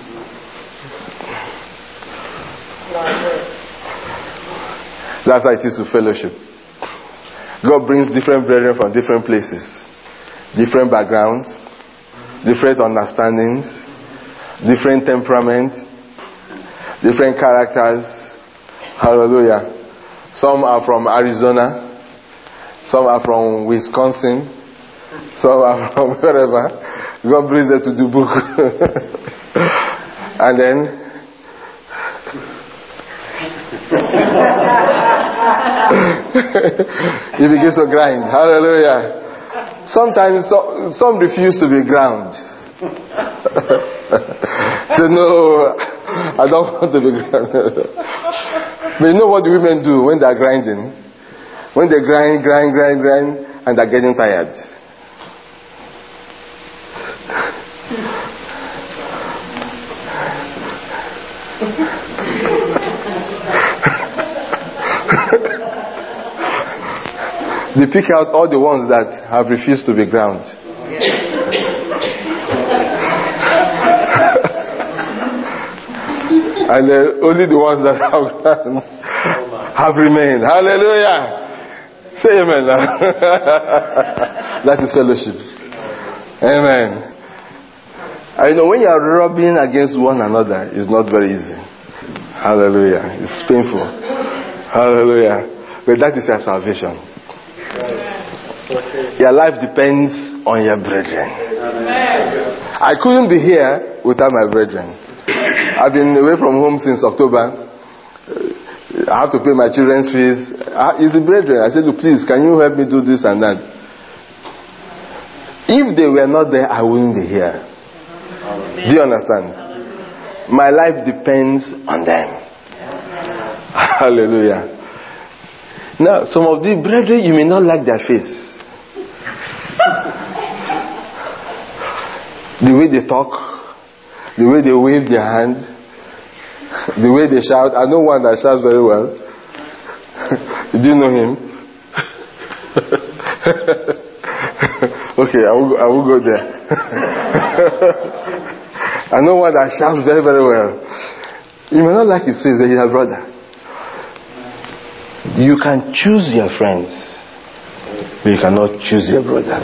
That's how it is to fellowship. God brings different brethren from different places, different backgrounds, different understandings, different temperaments, different characters. Hallelujah. Some are from Arizona, some are from Wisconsin, some are from wherever. God brings them to do book. And then he begins to grind. Hallelujah. Sometimes so, some refuse to be ground. So no, I don't want to be ground. But you know what the women do when they are grinding? When they grind, grind, grind, grind, and they're getting tired. They pick out all the ones that have refused to be ground. And uh, only the ones that have ground have remained. Hallelujah. Say amen. That is fellowship. Amen. I know when you are rubbing against one another, it's not very easy. Hallelujah. It's painful. Hallelujah. But that is your salvation. Your life depends on your brethren. I couldn't be here without my brethren. I've been away from home since October. I have to pay my children's fees. It's the brethren. I said, please, can you help me do this and that? If they were not there, I wouldn't be here. Do you understand? My life depends on them. Hallelujah. Now, some of the brethren, you may not like their face. The way they talk, the way they wave their hand, the way they shout. I know one that shouts very well. Do you know him? Okay, I will, I will go there. I know one that shouts very, very well. You may not like his face, but he's a brother. You can choose your friends, but you cannot choose your brothers.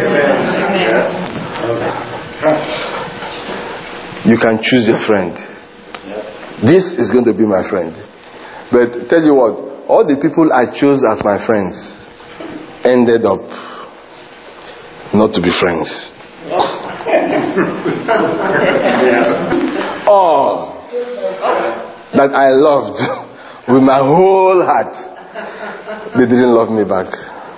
You can choose your friend. This is going to be my friend. But tell you what, all the people I chose as my friends ended up not to be friends. All that I loved with my whole heart, they didn't love me back.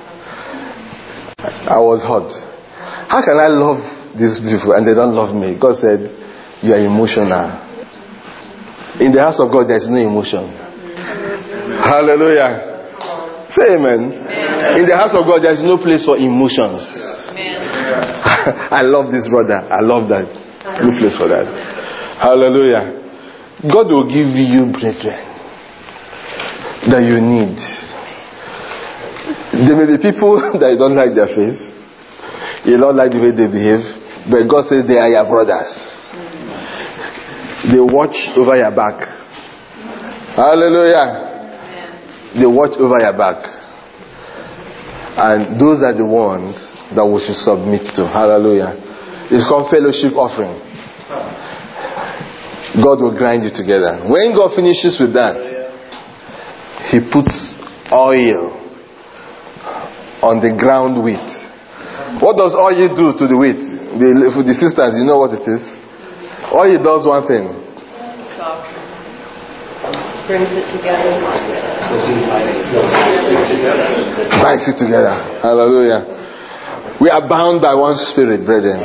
I was hurt. How can I love these people and they don't love me? God said, you are emotional. In the house of God, there is no emotion. Hallelujah. Say amen. In the house of God, there is no place for emotions. I love this brother. I love that. No place for that. Hallelujah. God will give you brethren that you need. There may be people that you don't like their face. You don't like the way they behave. But God says they are your brothers. They watch over your back. Hallelujah. They watch over your back. And those are the ones that we should submit to. Hallelujah. It's called fellowship offering. God will grind you together. When God finishes with that, He puts oil on the ground wheat. What does oil do to the wheat? The, for the sisters, you know what it is? Oil does one thing. Brings it together. Binds it together. Hallelujah. We are bound by one spirit, brethren.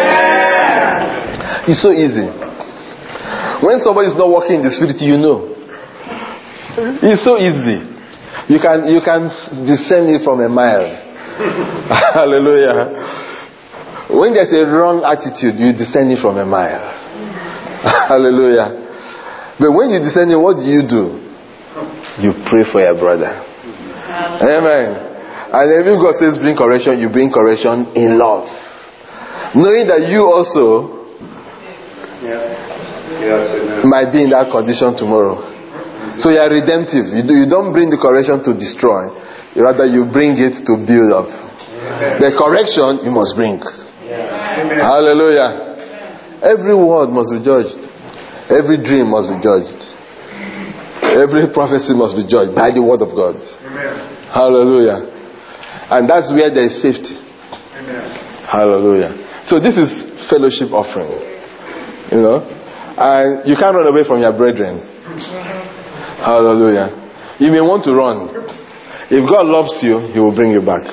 It's so easy. When somebody is not walking in the spirit, you know. It's so easy. You can you can discern it from a mile. Hallelujah. When there's a wrong attitude, you discern it from a mile. Hallelujah. But when you discern it, what do you do? You pray for your brother. Amen. And if God says bring correction, you bring correction in love. Knowing that you also Yes. Yes, amen. might be in that condition tomorrow. So you are redemptive. You, do, you don't bring the correction to destroy. Rather, you bring it to build up. The correction you must bring. Amen. Hallelujah. Every word must be judged. Every dream must be judged. Every prophecy must be judged by the word of God. Amen. Hallelujah. And that's where there is safety. Amen. Hallelujah. So this is fellowship offering. You know. And you can't run away from your brethren. Hallelujah. You may want to run. If God loves you, He will bring you back.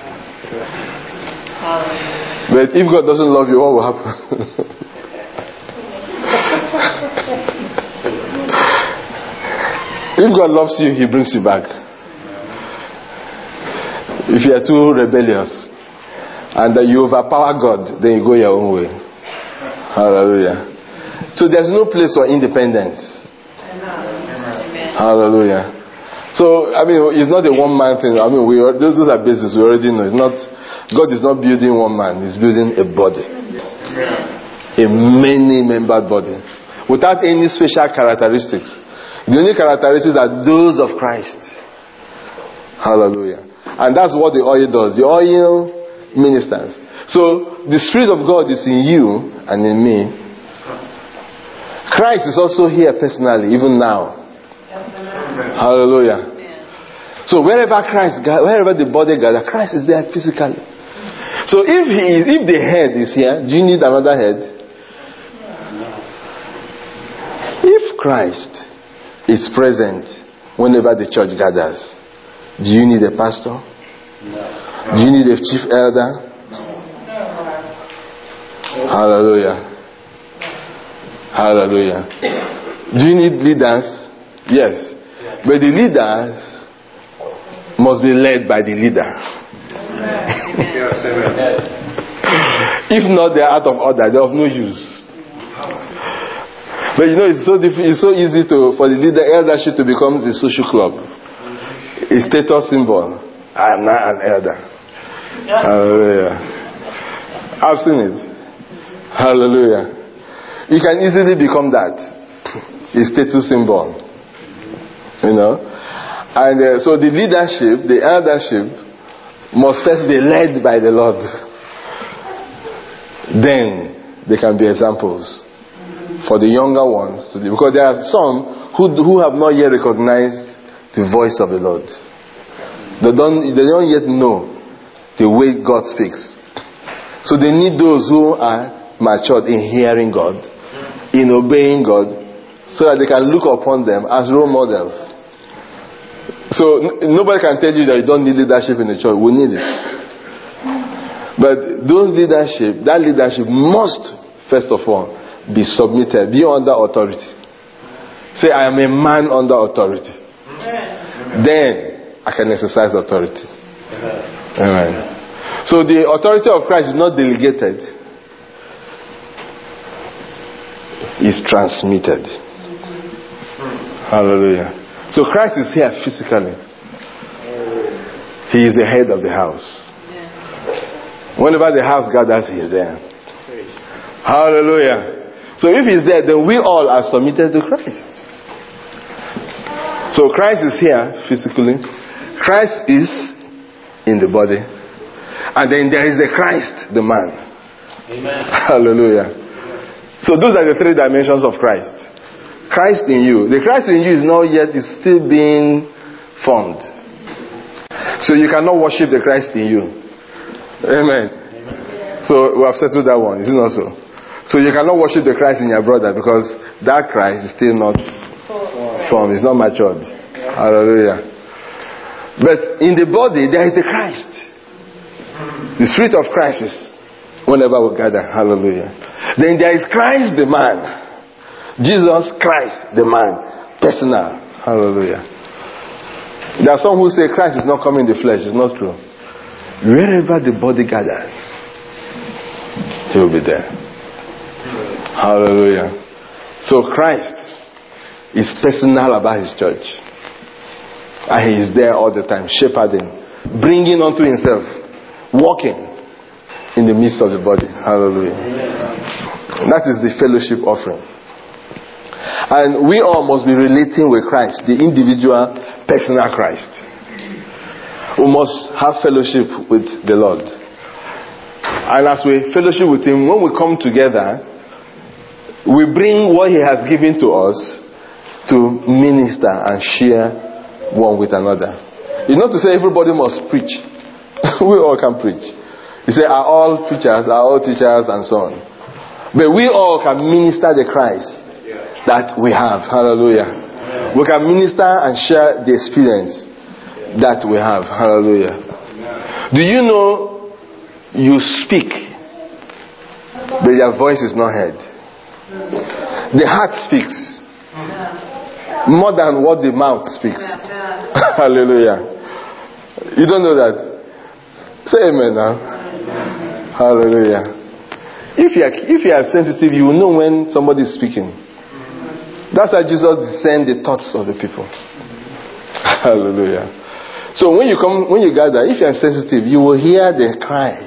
But if God doesn't love you, what will happen? If God loves you, He brings you back. If you are too rebellious and that you overpower God, then you go your own way. Hallelujah. So there's no place for independence. Hallelujah. So, I mean, it's not a one-man thing. I mean, we are, those, those are basics. We already know. It's not, God is not building one man. He's building a body. A many-membered body. Without any special characteristics. The only characteristics are those of Christ. Hallelujah. And that's what the oil does. The oil ministers. So, the Spirit of God is in you and in me. Christ is also here personally, even now. Hallelujah. So wherever Christ, wherever the body gathers, Christ is there physically. So if he is, if the head is here, do you need another head? If Christ is present whenever the church gathers, do you need a pastor? Do you need a chief elder? Hallelujah. Hallelujah. Do you need leaders? Yes. But the leaders must be led by the leader. If not, they are out of order. They are of no use. But you know, it's so difficult. It's so easy to for the leader eldership to become a social club, a status symbol. I am not an elder. Hallelujah. I've seen it. Hallelujah. You can easily become that. A status symbol. You know. And uh, so the leadership, the eldership, must first be led by the Lord. Then they can be examples for the younger ones. Because there are some who, who have not yet recognized the voice of the Lord. They don't, they don't yet know the way God speaks. So they need those who are matured in hearing God, in obeying God, so that they can look upon them as role models. So n- nobody can tell you that you don't need leadership in the church. We need it. But those leadership, that leadership must, first of all, be submitted, be under authority. Say, I am a man under authority. Amen. Then I can exercise authority. Amen. Amen. So the authority of Christ is not delegated. Is transmitted. Hallelujah. So Christ is here physically. He is the head of the house. Whenever the house gathers, He is there. Hallelujah. So if He's there, then we all are submitted to Christ. So Christ is here physically. Christ is in the body. And then there is the Christ, the man. Amen. Hallelujah. So those are the three dimensions of Christ. Christ in you. The Christ in you is not yet, is still being formed. So you cannot worship the Christ in you. Amen. Amen. So we have settled that one. Is it not so? So you cannot worship the Christ in your brother because that Christ is still not formed. It's not matured. Hallelujah. But in the body there is the Christ. The Spirit of Christ is whenever we gather. Hallelujah. Then there is Christ the man. Jesus Christ the man. Personal. Hallelujah. There are some who say Christ is not coming in the flesh. It's not true. Wherever the body gathers, He will be there. Hallelujah. So Christ is personal about His church. And He is there all the time, shepherding, bringing unto Himself, walking in the midst of the body. Hallelujah. That is the fellowship offering. And we all must be relating with Christ, the individual, personal Christ. We must have fellowship with the Lord. And as we fellowship with Him, when we come together, we bring what He has given to us to minister and share one with another. It's not to say everybody must preach. We all can preach. You say, are all preachers, are all teachers, and so on. But we all can minister the Christ that we have. Hallelujah. We can minister and share the experience that we have. Hallelujah. Do you know you speak, but your voice is not heard? The heart speaks more than what the mouth speaks. Hallelujah. You don't know that? Say amen now. Hallelujah. If you are, if you are sensitive, you will know when somebody is speaking. That's how Jesus discerned the thoughts of the people. Hallelujah. So when you come, when you gather, if you are sensitive, you will hear the cry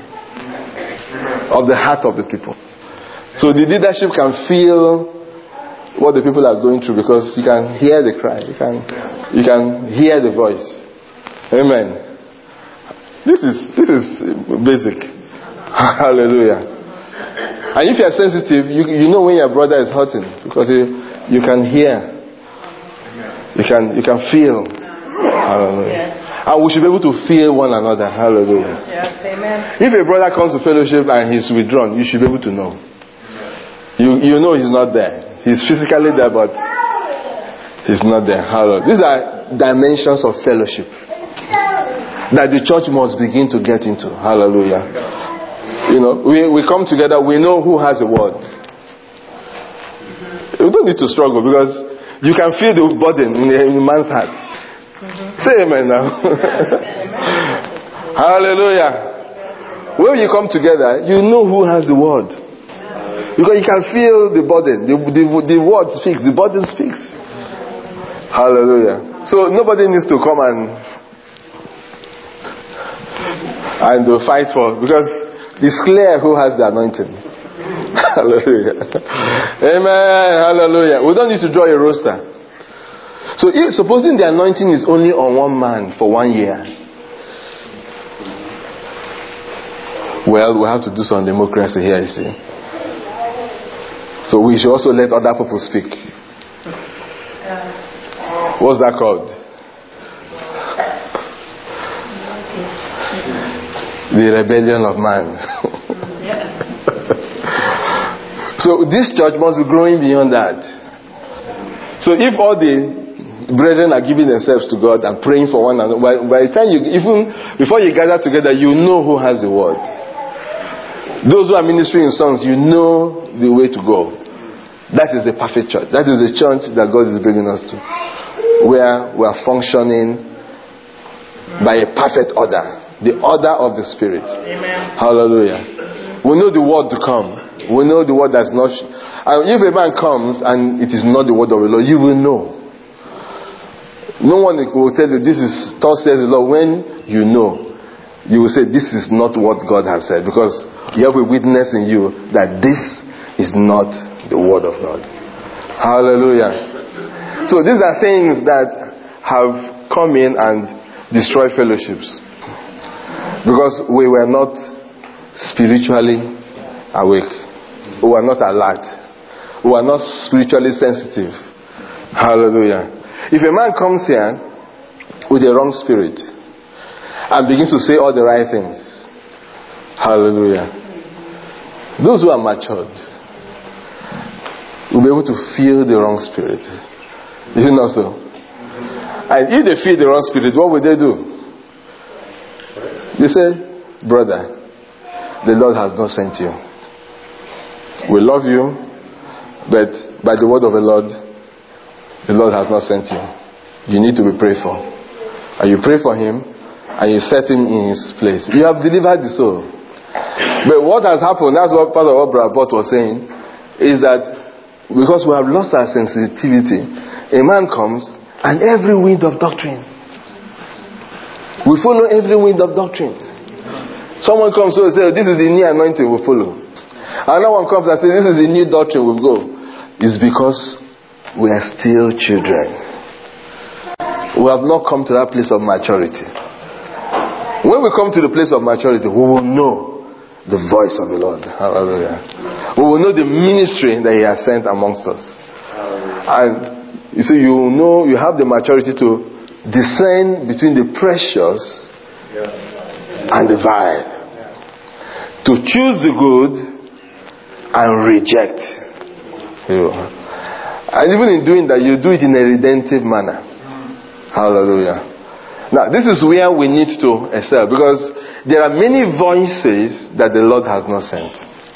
of the heart of the people. So the leadership can feel what the people are going through because you can hear the cry. You can, you can hear the voice. Amen. This is this is basic. Hallelujah. And if you are sensitive, you you know when your brother is hurting because you, you can hear, you can you can feel. Hallelujah. And we should be able to feel one another. Hallelujah. Yes, amen. If a brother comes to fellowship and he's withdrawn, you should be able to know. You you know he's not there. He's physically there, but he's not there. Hallelujah. These are dimensions of fellowship that the church must begin to get into. Hallelujah. You know, we, we come together, we know who has the word. We don't need to struggle because you can feel the burden in, the, in the man's heart. Mm-hmm. Say amen now. Hallelujah. When you come together, you know who has the word. Because you can feel the burden. The, the, the word speaks, the burden speaks. Hallelujah. So nobody needs to come and and uh, fight for, because it's clear who has the anointing. Hallelujah. Amen. Hallelujah. We don't need to draw a roster. So if supposing the anointing is only on one man for one year, well, we have to do some democracy here, you see. So we should also let other people speak. What's that called? The rebellion of man. So this church must be growing beyond that. So if all the brethren are giving themselves to God and praying for one another, by, by the time you, even before you gather together, you know who has the word. Those who are ministering in songs, you know the way to go. That is the perfect church. That is the church that God is bringing us to, where we are functioning by a perfect order. The order of the Spirit. Amen. Hallelujah. We know the word to come. We know the word that's not. And if a man comes and it is not the word of the Lord, you will know. No one will tell you this is thus says the Lord. When you know, you will say this is not what God has said, because you have a witness in you that this is not the word of God. Hallelujah. So these are things that have come in and destroyed fellowships. Because we were not spiritually awake. We were not alert. We were not spiritually sensitive. Hallelujah. If a man comes here with a wrong spirit and begins to say all the right things, hallelujah, those who are matured will be able to feel the wrong spirit. Is it not so? And if they feel the wrong spirit, what will they do? They say, brother, the Lord has not sent you. We love you, but by the word of the Lord, the Lord has not sent you. You need to be prayed for. And you pray for him, and you set him in his place. You have delivered the soul. But what has happened, that's what part of what Brother Bott was saying, is that because we have lost our sensitivity, a man comes, and every wind of doctrine, we follow every wind of doctrine. Someone comes to say, this is the new anointing, we follow. Another one comes and says, this is the new doctrine, we go. It's because we are still children. We have not come to that place of maturity. When we come to the place of maturity, we will know the voice of the Lord. Hallelujah. We will know the ministry that He has sent amongst us. And you see, you know, you have the maturity to discern between the precious and the vile. To choose the good and reject. And even in doing that, you do it in a redemptive manner. Hallelujah. Now, this is where we need to excel, because there are many voices that the Lord has not sent.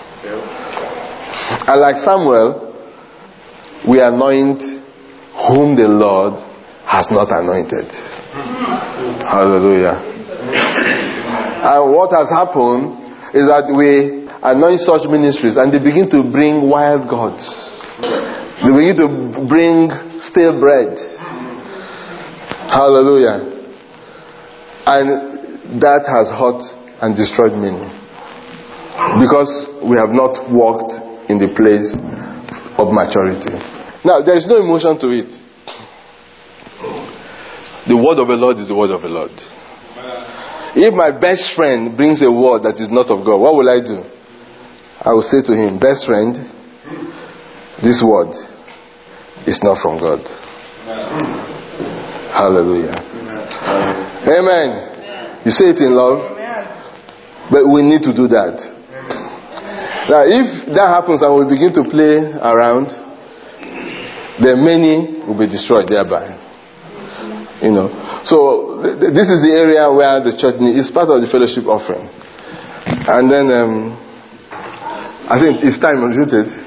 And like Samuel, we anoint whom the Lord has not anointed. Hallelujah. And what has happened is that we anoint such ministries and they begin to bring wild gods. They begin to bring stale bread. Hallelujah. And that has hurt and destroyed many. Because we have not walked in the place of maturity. Now, there is no emotion to it. The word of the Lord is the word of the Lord. If my best friend brings a word that is not of God, what will I do? I will say to him, best friend, this word is not from God. Hallelujah. Amen. Amen. You say it in love. Amen. But we need to do that. Now, if that happens and we begin to play around, then many will be destroyed thereby. You know. So, th- this is the area where the church is part of the fellowship offering. And then, um, I think it's time, isn't it?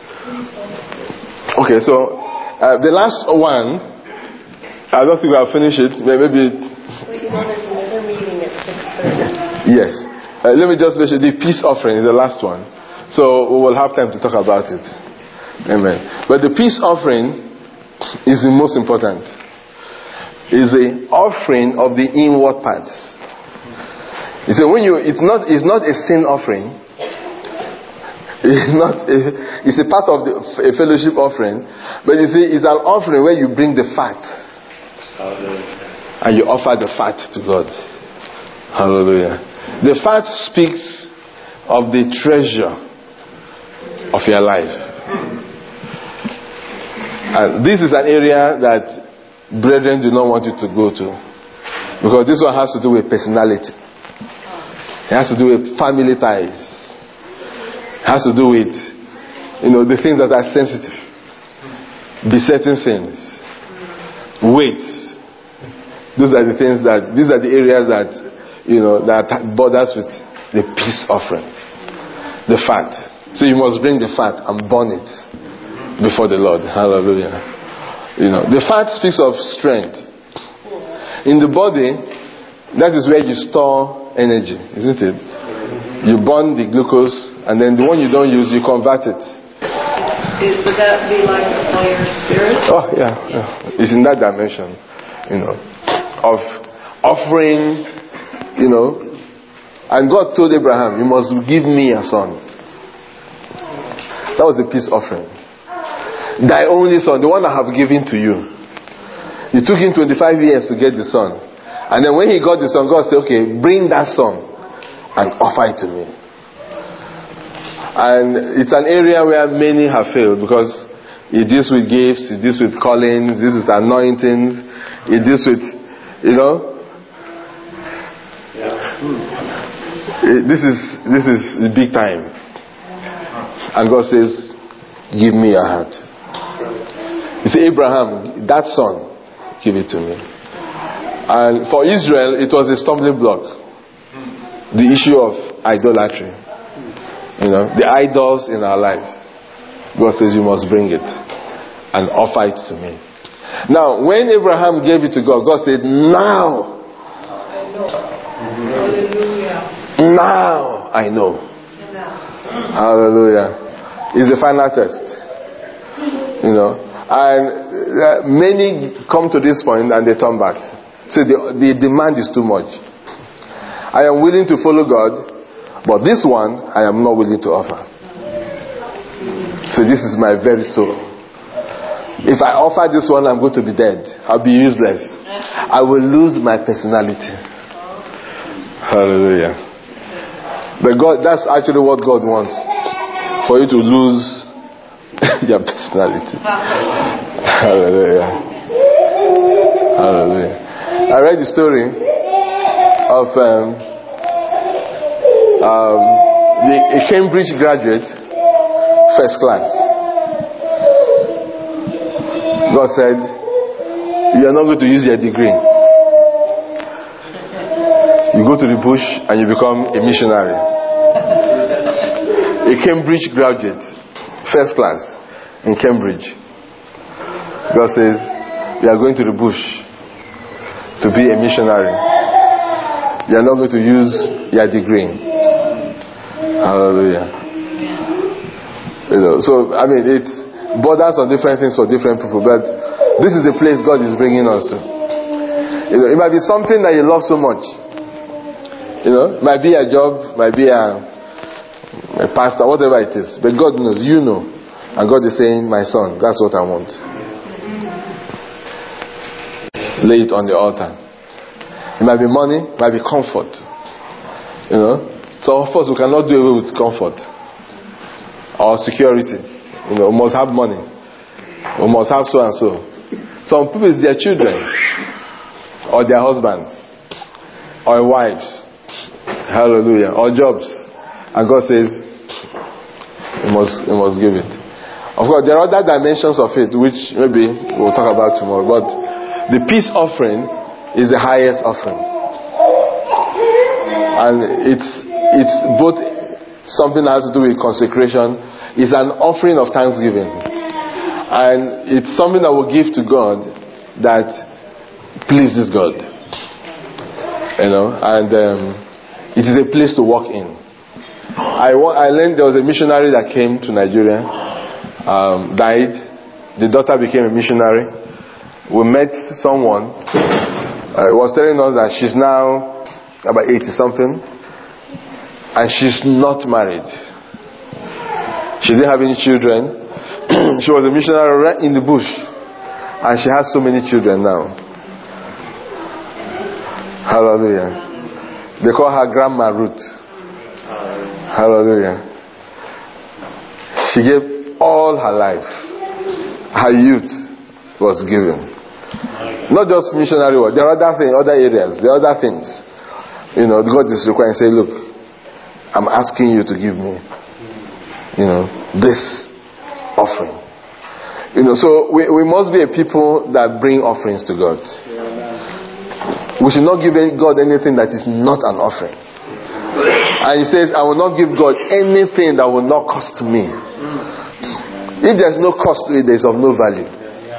Okay, so, uh, the last one, I don't think I'll finish it. Maybe. Wait, well, there's another meeting at six thirty. Yes. Uh, let me just mention the peace offering is the last one. So we will have time to talk about it. Amen. But the peace offering is the most important. It's the offering of the inward parts. You see, when you, it's not, it's not a sin offering. It's not. A, it's a part of the a fellowship offering, but you see, it's an offering where you bring the fat. And you offer the fat to God. Hallelujah. The fat speaks of the treasure of your life. And this is an area that brethren do not want you to go to, because this one has to do with personality. It has to do with family ties. It has to do with, you know, the things that are sensitive, besetting sins, weight. Those are the things that, these are the areas that, you know, that borders with the peace offering. The fat. So you must bring the fat and burn it before the Lord. Hallelujah. You know, the fat speaks of strength. In the body, that is where you store energy, isn't it? You burn the glucose, and then the one you don't use, you convert it. Is, would that be like the higher spirit? Oh, yeah, yeah. It's in that dimension, you know, of offering, you know. And God told Abraham, you must give me a son. That was a peace offering. Thy only son, the one I have given to you. It took him twenty-five years to get the son. And then when he got the son, God said, okay, bring that son and offer it to me. And it's an area where many have failed, because it deals with gifts, it deals with callings, this is anointings, it deals with, you know, it, this is this is the big time. And God says, give me your heart. You see, Abraham, that son, give it to me. And for Israel, it was a stumbling block. The issue of idolatry. You know, the idols in our lives. God says, you must bring it and offer it to me. Now, when Abraham gave it to God, God said, now. Now I know. Hallelujah. It's the final test. You know. And uh, many come to this point and they turn back. So the, the demand is too much. I am willing to follow God, but this one I am not willing to offer. So this is my very soul. If I offer this one, I'm going to be dead. I'll be useless. I will lose my personality. Hallelujah. But God, that's actually what God wants. For you to lose your personality. Hallelujah. Hallelujah. I read the story of um, um, the, a Cambridge graduate, first class. God said, you are not going to use your degree. You go to the bush and you become a missionary. A Cambridge graduate, first class in Cambridge. God says, you are going to the bush to be a missionary. You are not going to use your degree. Hallelujah. You know, so I mean, it borders on different things for different people, but this is the place God is bringing us to. You know, it might be something that you love so much. You know, it might be a job, might be a, a pastor, whatever it is. But God knows, you know, and God is saying, "My son, that's what I want." Lay it on the altar. It might be money, it might be comfort. You know, some of us we cannot do away with comfort or security. You know, we must have money. We must have so and so. Some people it's their children, or their husbands, or wives. Hallelujah. Or jobs. And God says, you must, you must give it. Of course, there are other dimensions of it, which maybe we'll talk about tomorrow. But the peace offering is the highest offering. And it's, it's both something that has to do with consecration. It's an offering of thanksgiving. And it's something that will give to God that pleases God. You know, and um, it is a place to walk in. I, I learned there was a missionary that came to Nigeria, um, died. The daughter became a missionary. We met someone. Uh, was telling us that she's now about eighty something, and she's not married. She didn't have any children. She was a missionary right in the bush, and she has so many children now. Hallelujah. They call her Grandma Ruth. Hallelujah. She gave all her life. Her youth was given. Not just missionary work. There are other things, other areas. There are other things. You know, God is requiring to say, look, I'm asking you to give me, you know, this offering. You know, so we, we must be a people that bring offerings to God. We should not give God anything that is not an offering. And he says, I will not give God anything that will not cost me. If there's no cost to it, there is of no value.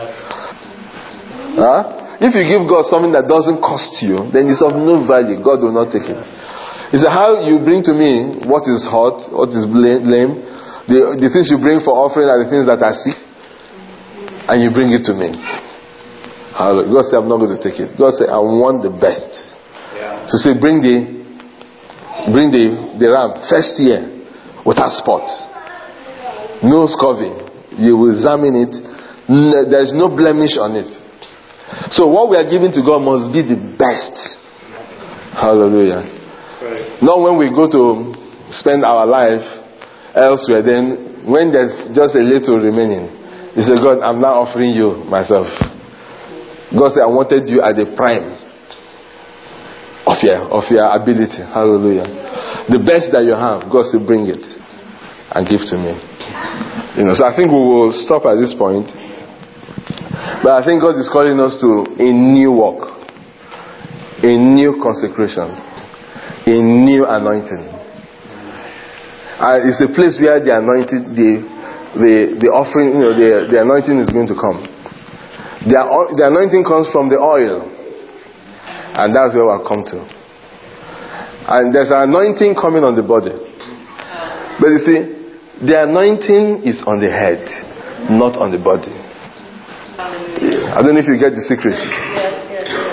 Huh? If you give God something that doesn't cost you, then it's of no value. God will not take it. He said, how you bring to me what is hot, what is lame, the, the things you bring for offering are the things that are sick, and you bring it to me. Hallelujah. God said, I'm not going to take it. God said, I want the best. Yeah. So say, bring the bring the, the ram first year without spot. No scurvy. You will examine it. No, there is no blemish on it. So what we are giving to God must be the best. Hallelujah. Right. Not when we go to spend our life elsewhere, then when there's just a little remaining, you say, God, I'm now offering you myself. God said, I wanted you at the prime of your, of your ability. Hallelujah. The best that you have, God said, bring it and give to me. You know, so I think we will stop at this point. But I think God is calling us to a new walk, a new consecration, a new anointing. And it's a place where the anointing, the the the offering, you know, the, the anointing is going to come. The, the anointing comes from the oil, and that's where we'll come to. And there's an anointing coming on the body. But you see, the anointing is on the head, not on the body. I don't know if you get the secret.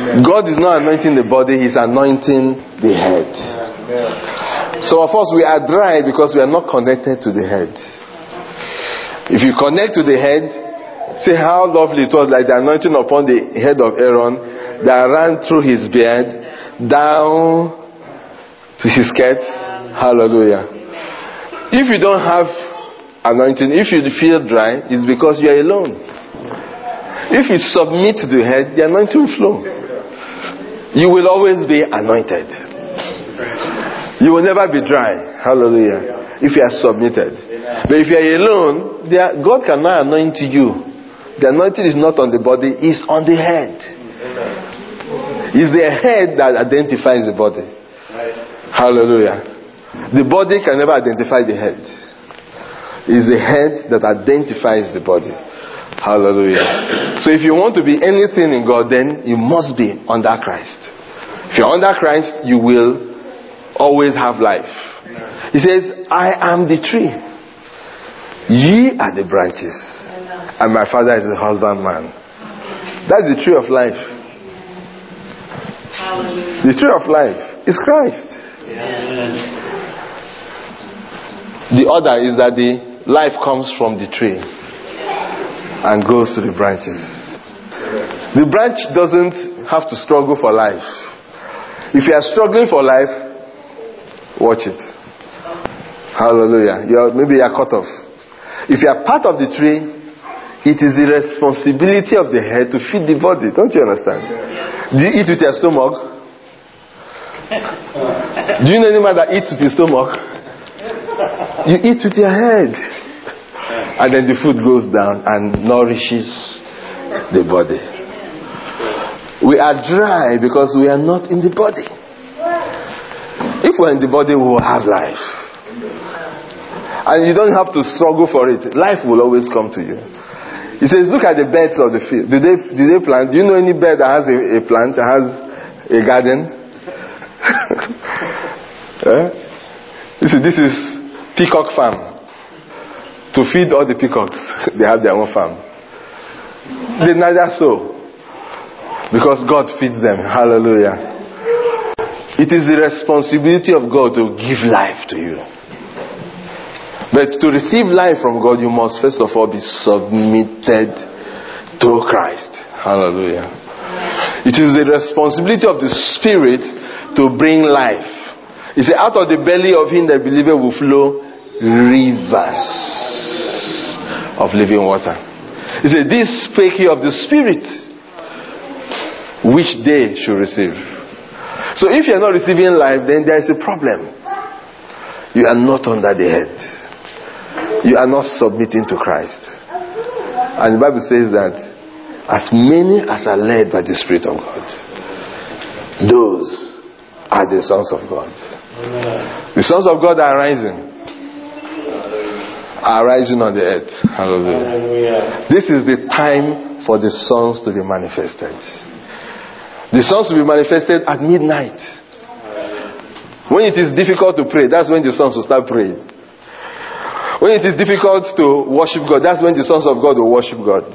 God is not anointing the body, He's anointing the head. So of course we are dry because we are not connected to the head. If you connect to the head, say how lovely it was, like the anointing upon the head of Aaron that ran through his beard down to his skirt. Hallelujah. If you don't have anointing, if you feel dry, it's because you are alone. If you submit to the head, the anointing will flow. You will always be anointed. You will never be dry. Hallelujah. If you are submitted. But if you are alone, are, God cannot anoint you. The anointing is not on the body, it's on the head. It's the head that identifies the body. Hallelujah. The body can never identify the head. It's the head that identifies the body. Hallelujah. So if you want to be anything in God, then you must be under Christ. If you're under Christ, you will always have life. He says, I am the tree. Ye are the branches. And my Father is the husbandman. That's the tree of life. Hallelujah. The tree of life is Christ. Yeah. The other is that the life comes from the tree and goes to the branches. The branch doesn't have to struggle for life. If you are struggling for life, watch it. Hallelujah. You are, maybe you are cut off. If you are part of the tree, it is the responsibility of the head to feed the body. Don't you understand? Do you eat with your stomach? Do you know anyone that eats with his stomach? You eat with your head. And then the food goes down and nourishes the body. We are dry because we are not in the body. If we're in the body, we will have life. And you don't have to struggle for it. Life will always come to you. He says, look at the birds of the field. Do they, do they plant? Do you know any bird that has a, a plant, that has a garden? eh? You see, this is peacock farm. To feed all the peacocks, they have their own farm. They neither sow. Because God feeds them. Hallelujah. It is the responsibility of God to give life to you. But to receive life from God, you must first of all be submitted to Christ. Hallelujah. It is the responsibility of the Spirit to bring life. He said, out of the belly of him that believeth will flow rivers of living water. He said, this spake he of the Spirit, which they should receive. So if you are not receiving life, then there is a problem. You are not under the head. You are not submitting to Christ. And the Bible says that as many as are led by the Spirit of God, those are the sons of God. The sons of God are rising. Are rising on the earth. Hallelujah. This is the time for the sons to be manifested. The sons will be manifested at midnight. When it is difficult to pray, that's when the sons will start praying. When it is difficult to worship God, that's when the sons of God will worship God.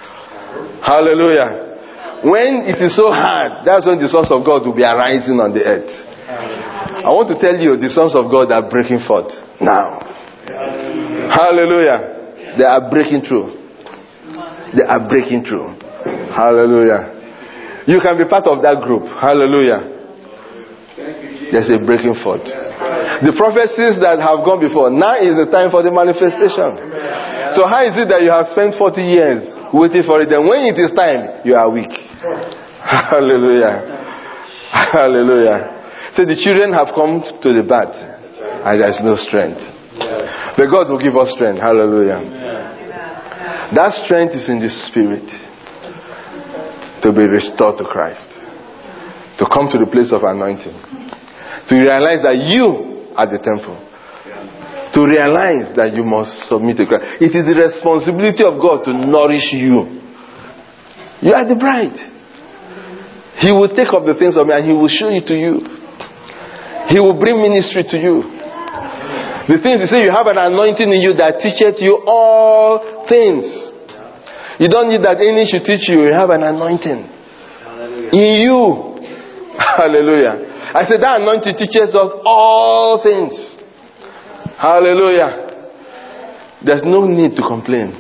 Hallelujah. When it is so hard, that's when the sons of God will be arising on the earth. I want to tell you, the sons of God are breaking forth now. Hallelujah. They are breaking through. They are breaking through. Hallelujah. You can be part of that group. Hallelujah. There's a breaking forth. The prophecies that have gone before, now is the time for the manifestation. So how is it that you have spent forty years waiting for it, then when it is time, you are weak? Hallelujah. Hallelujah. So the children have come to the bath and there is no strength. But God will give us strength. Hallelujah. That strength is in the Spirit to be restored to Christ, to come to the place of anointing, to realize that you are the temple, to realize that you must submit to Christ. It is the responsibility of God to nourish you. You are the bride. He will take up the things of me and He will show it to you. He will bring ministry to you. The things you say, you have an anointing in you that teacheth you all things. You don't need that any should teach you. You have an anointing. In you. Hallelujah. I said that anointing teaches us all things. Hallelujah. There's no need to complain.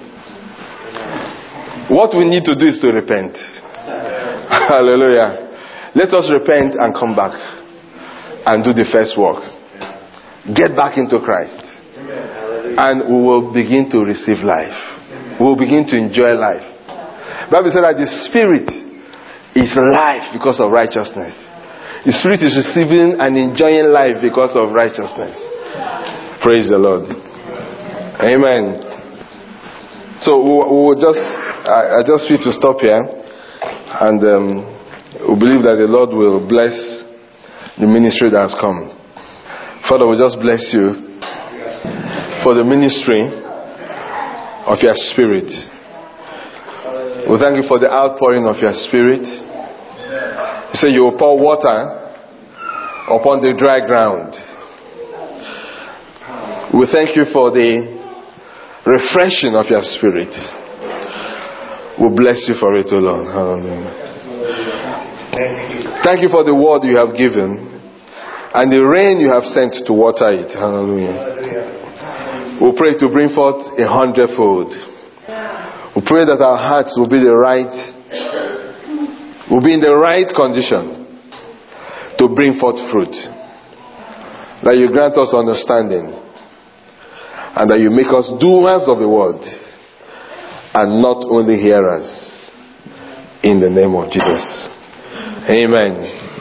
What we need to do is to repent. Hallelujah. Let us repent and come back and do the first works. Get back into Christ. And we will begin to receive life. We will begin to enjoy life. The Bible said that the Spirit is life because of righteousness. The Spirit is receiving and enjoying life because of righteousness. Praise the Lord. Amen. So we will just, I, I just feel to stop here. And um, we believe that the Lord will bless the ministry that has come. Father, we just bless you for the ministry of your Spirit. We thank you for the outpouring of your Spirit. You say you will pour water upon the dry ground. We thank you for the refreshing of your Spirit. We bless you for it, O Lord. Hallelujah. Thank you for the word you have given and the rain you have sent to water it. Hallelujah. We pray to bring forth a hundredfold. We pray that our hearts will be the right, will be in the right condition to bring forth fruit. That you grant us understanding and that you make us doers of the word and not only hearers. In the name of Jesus. Amen.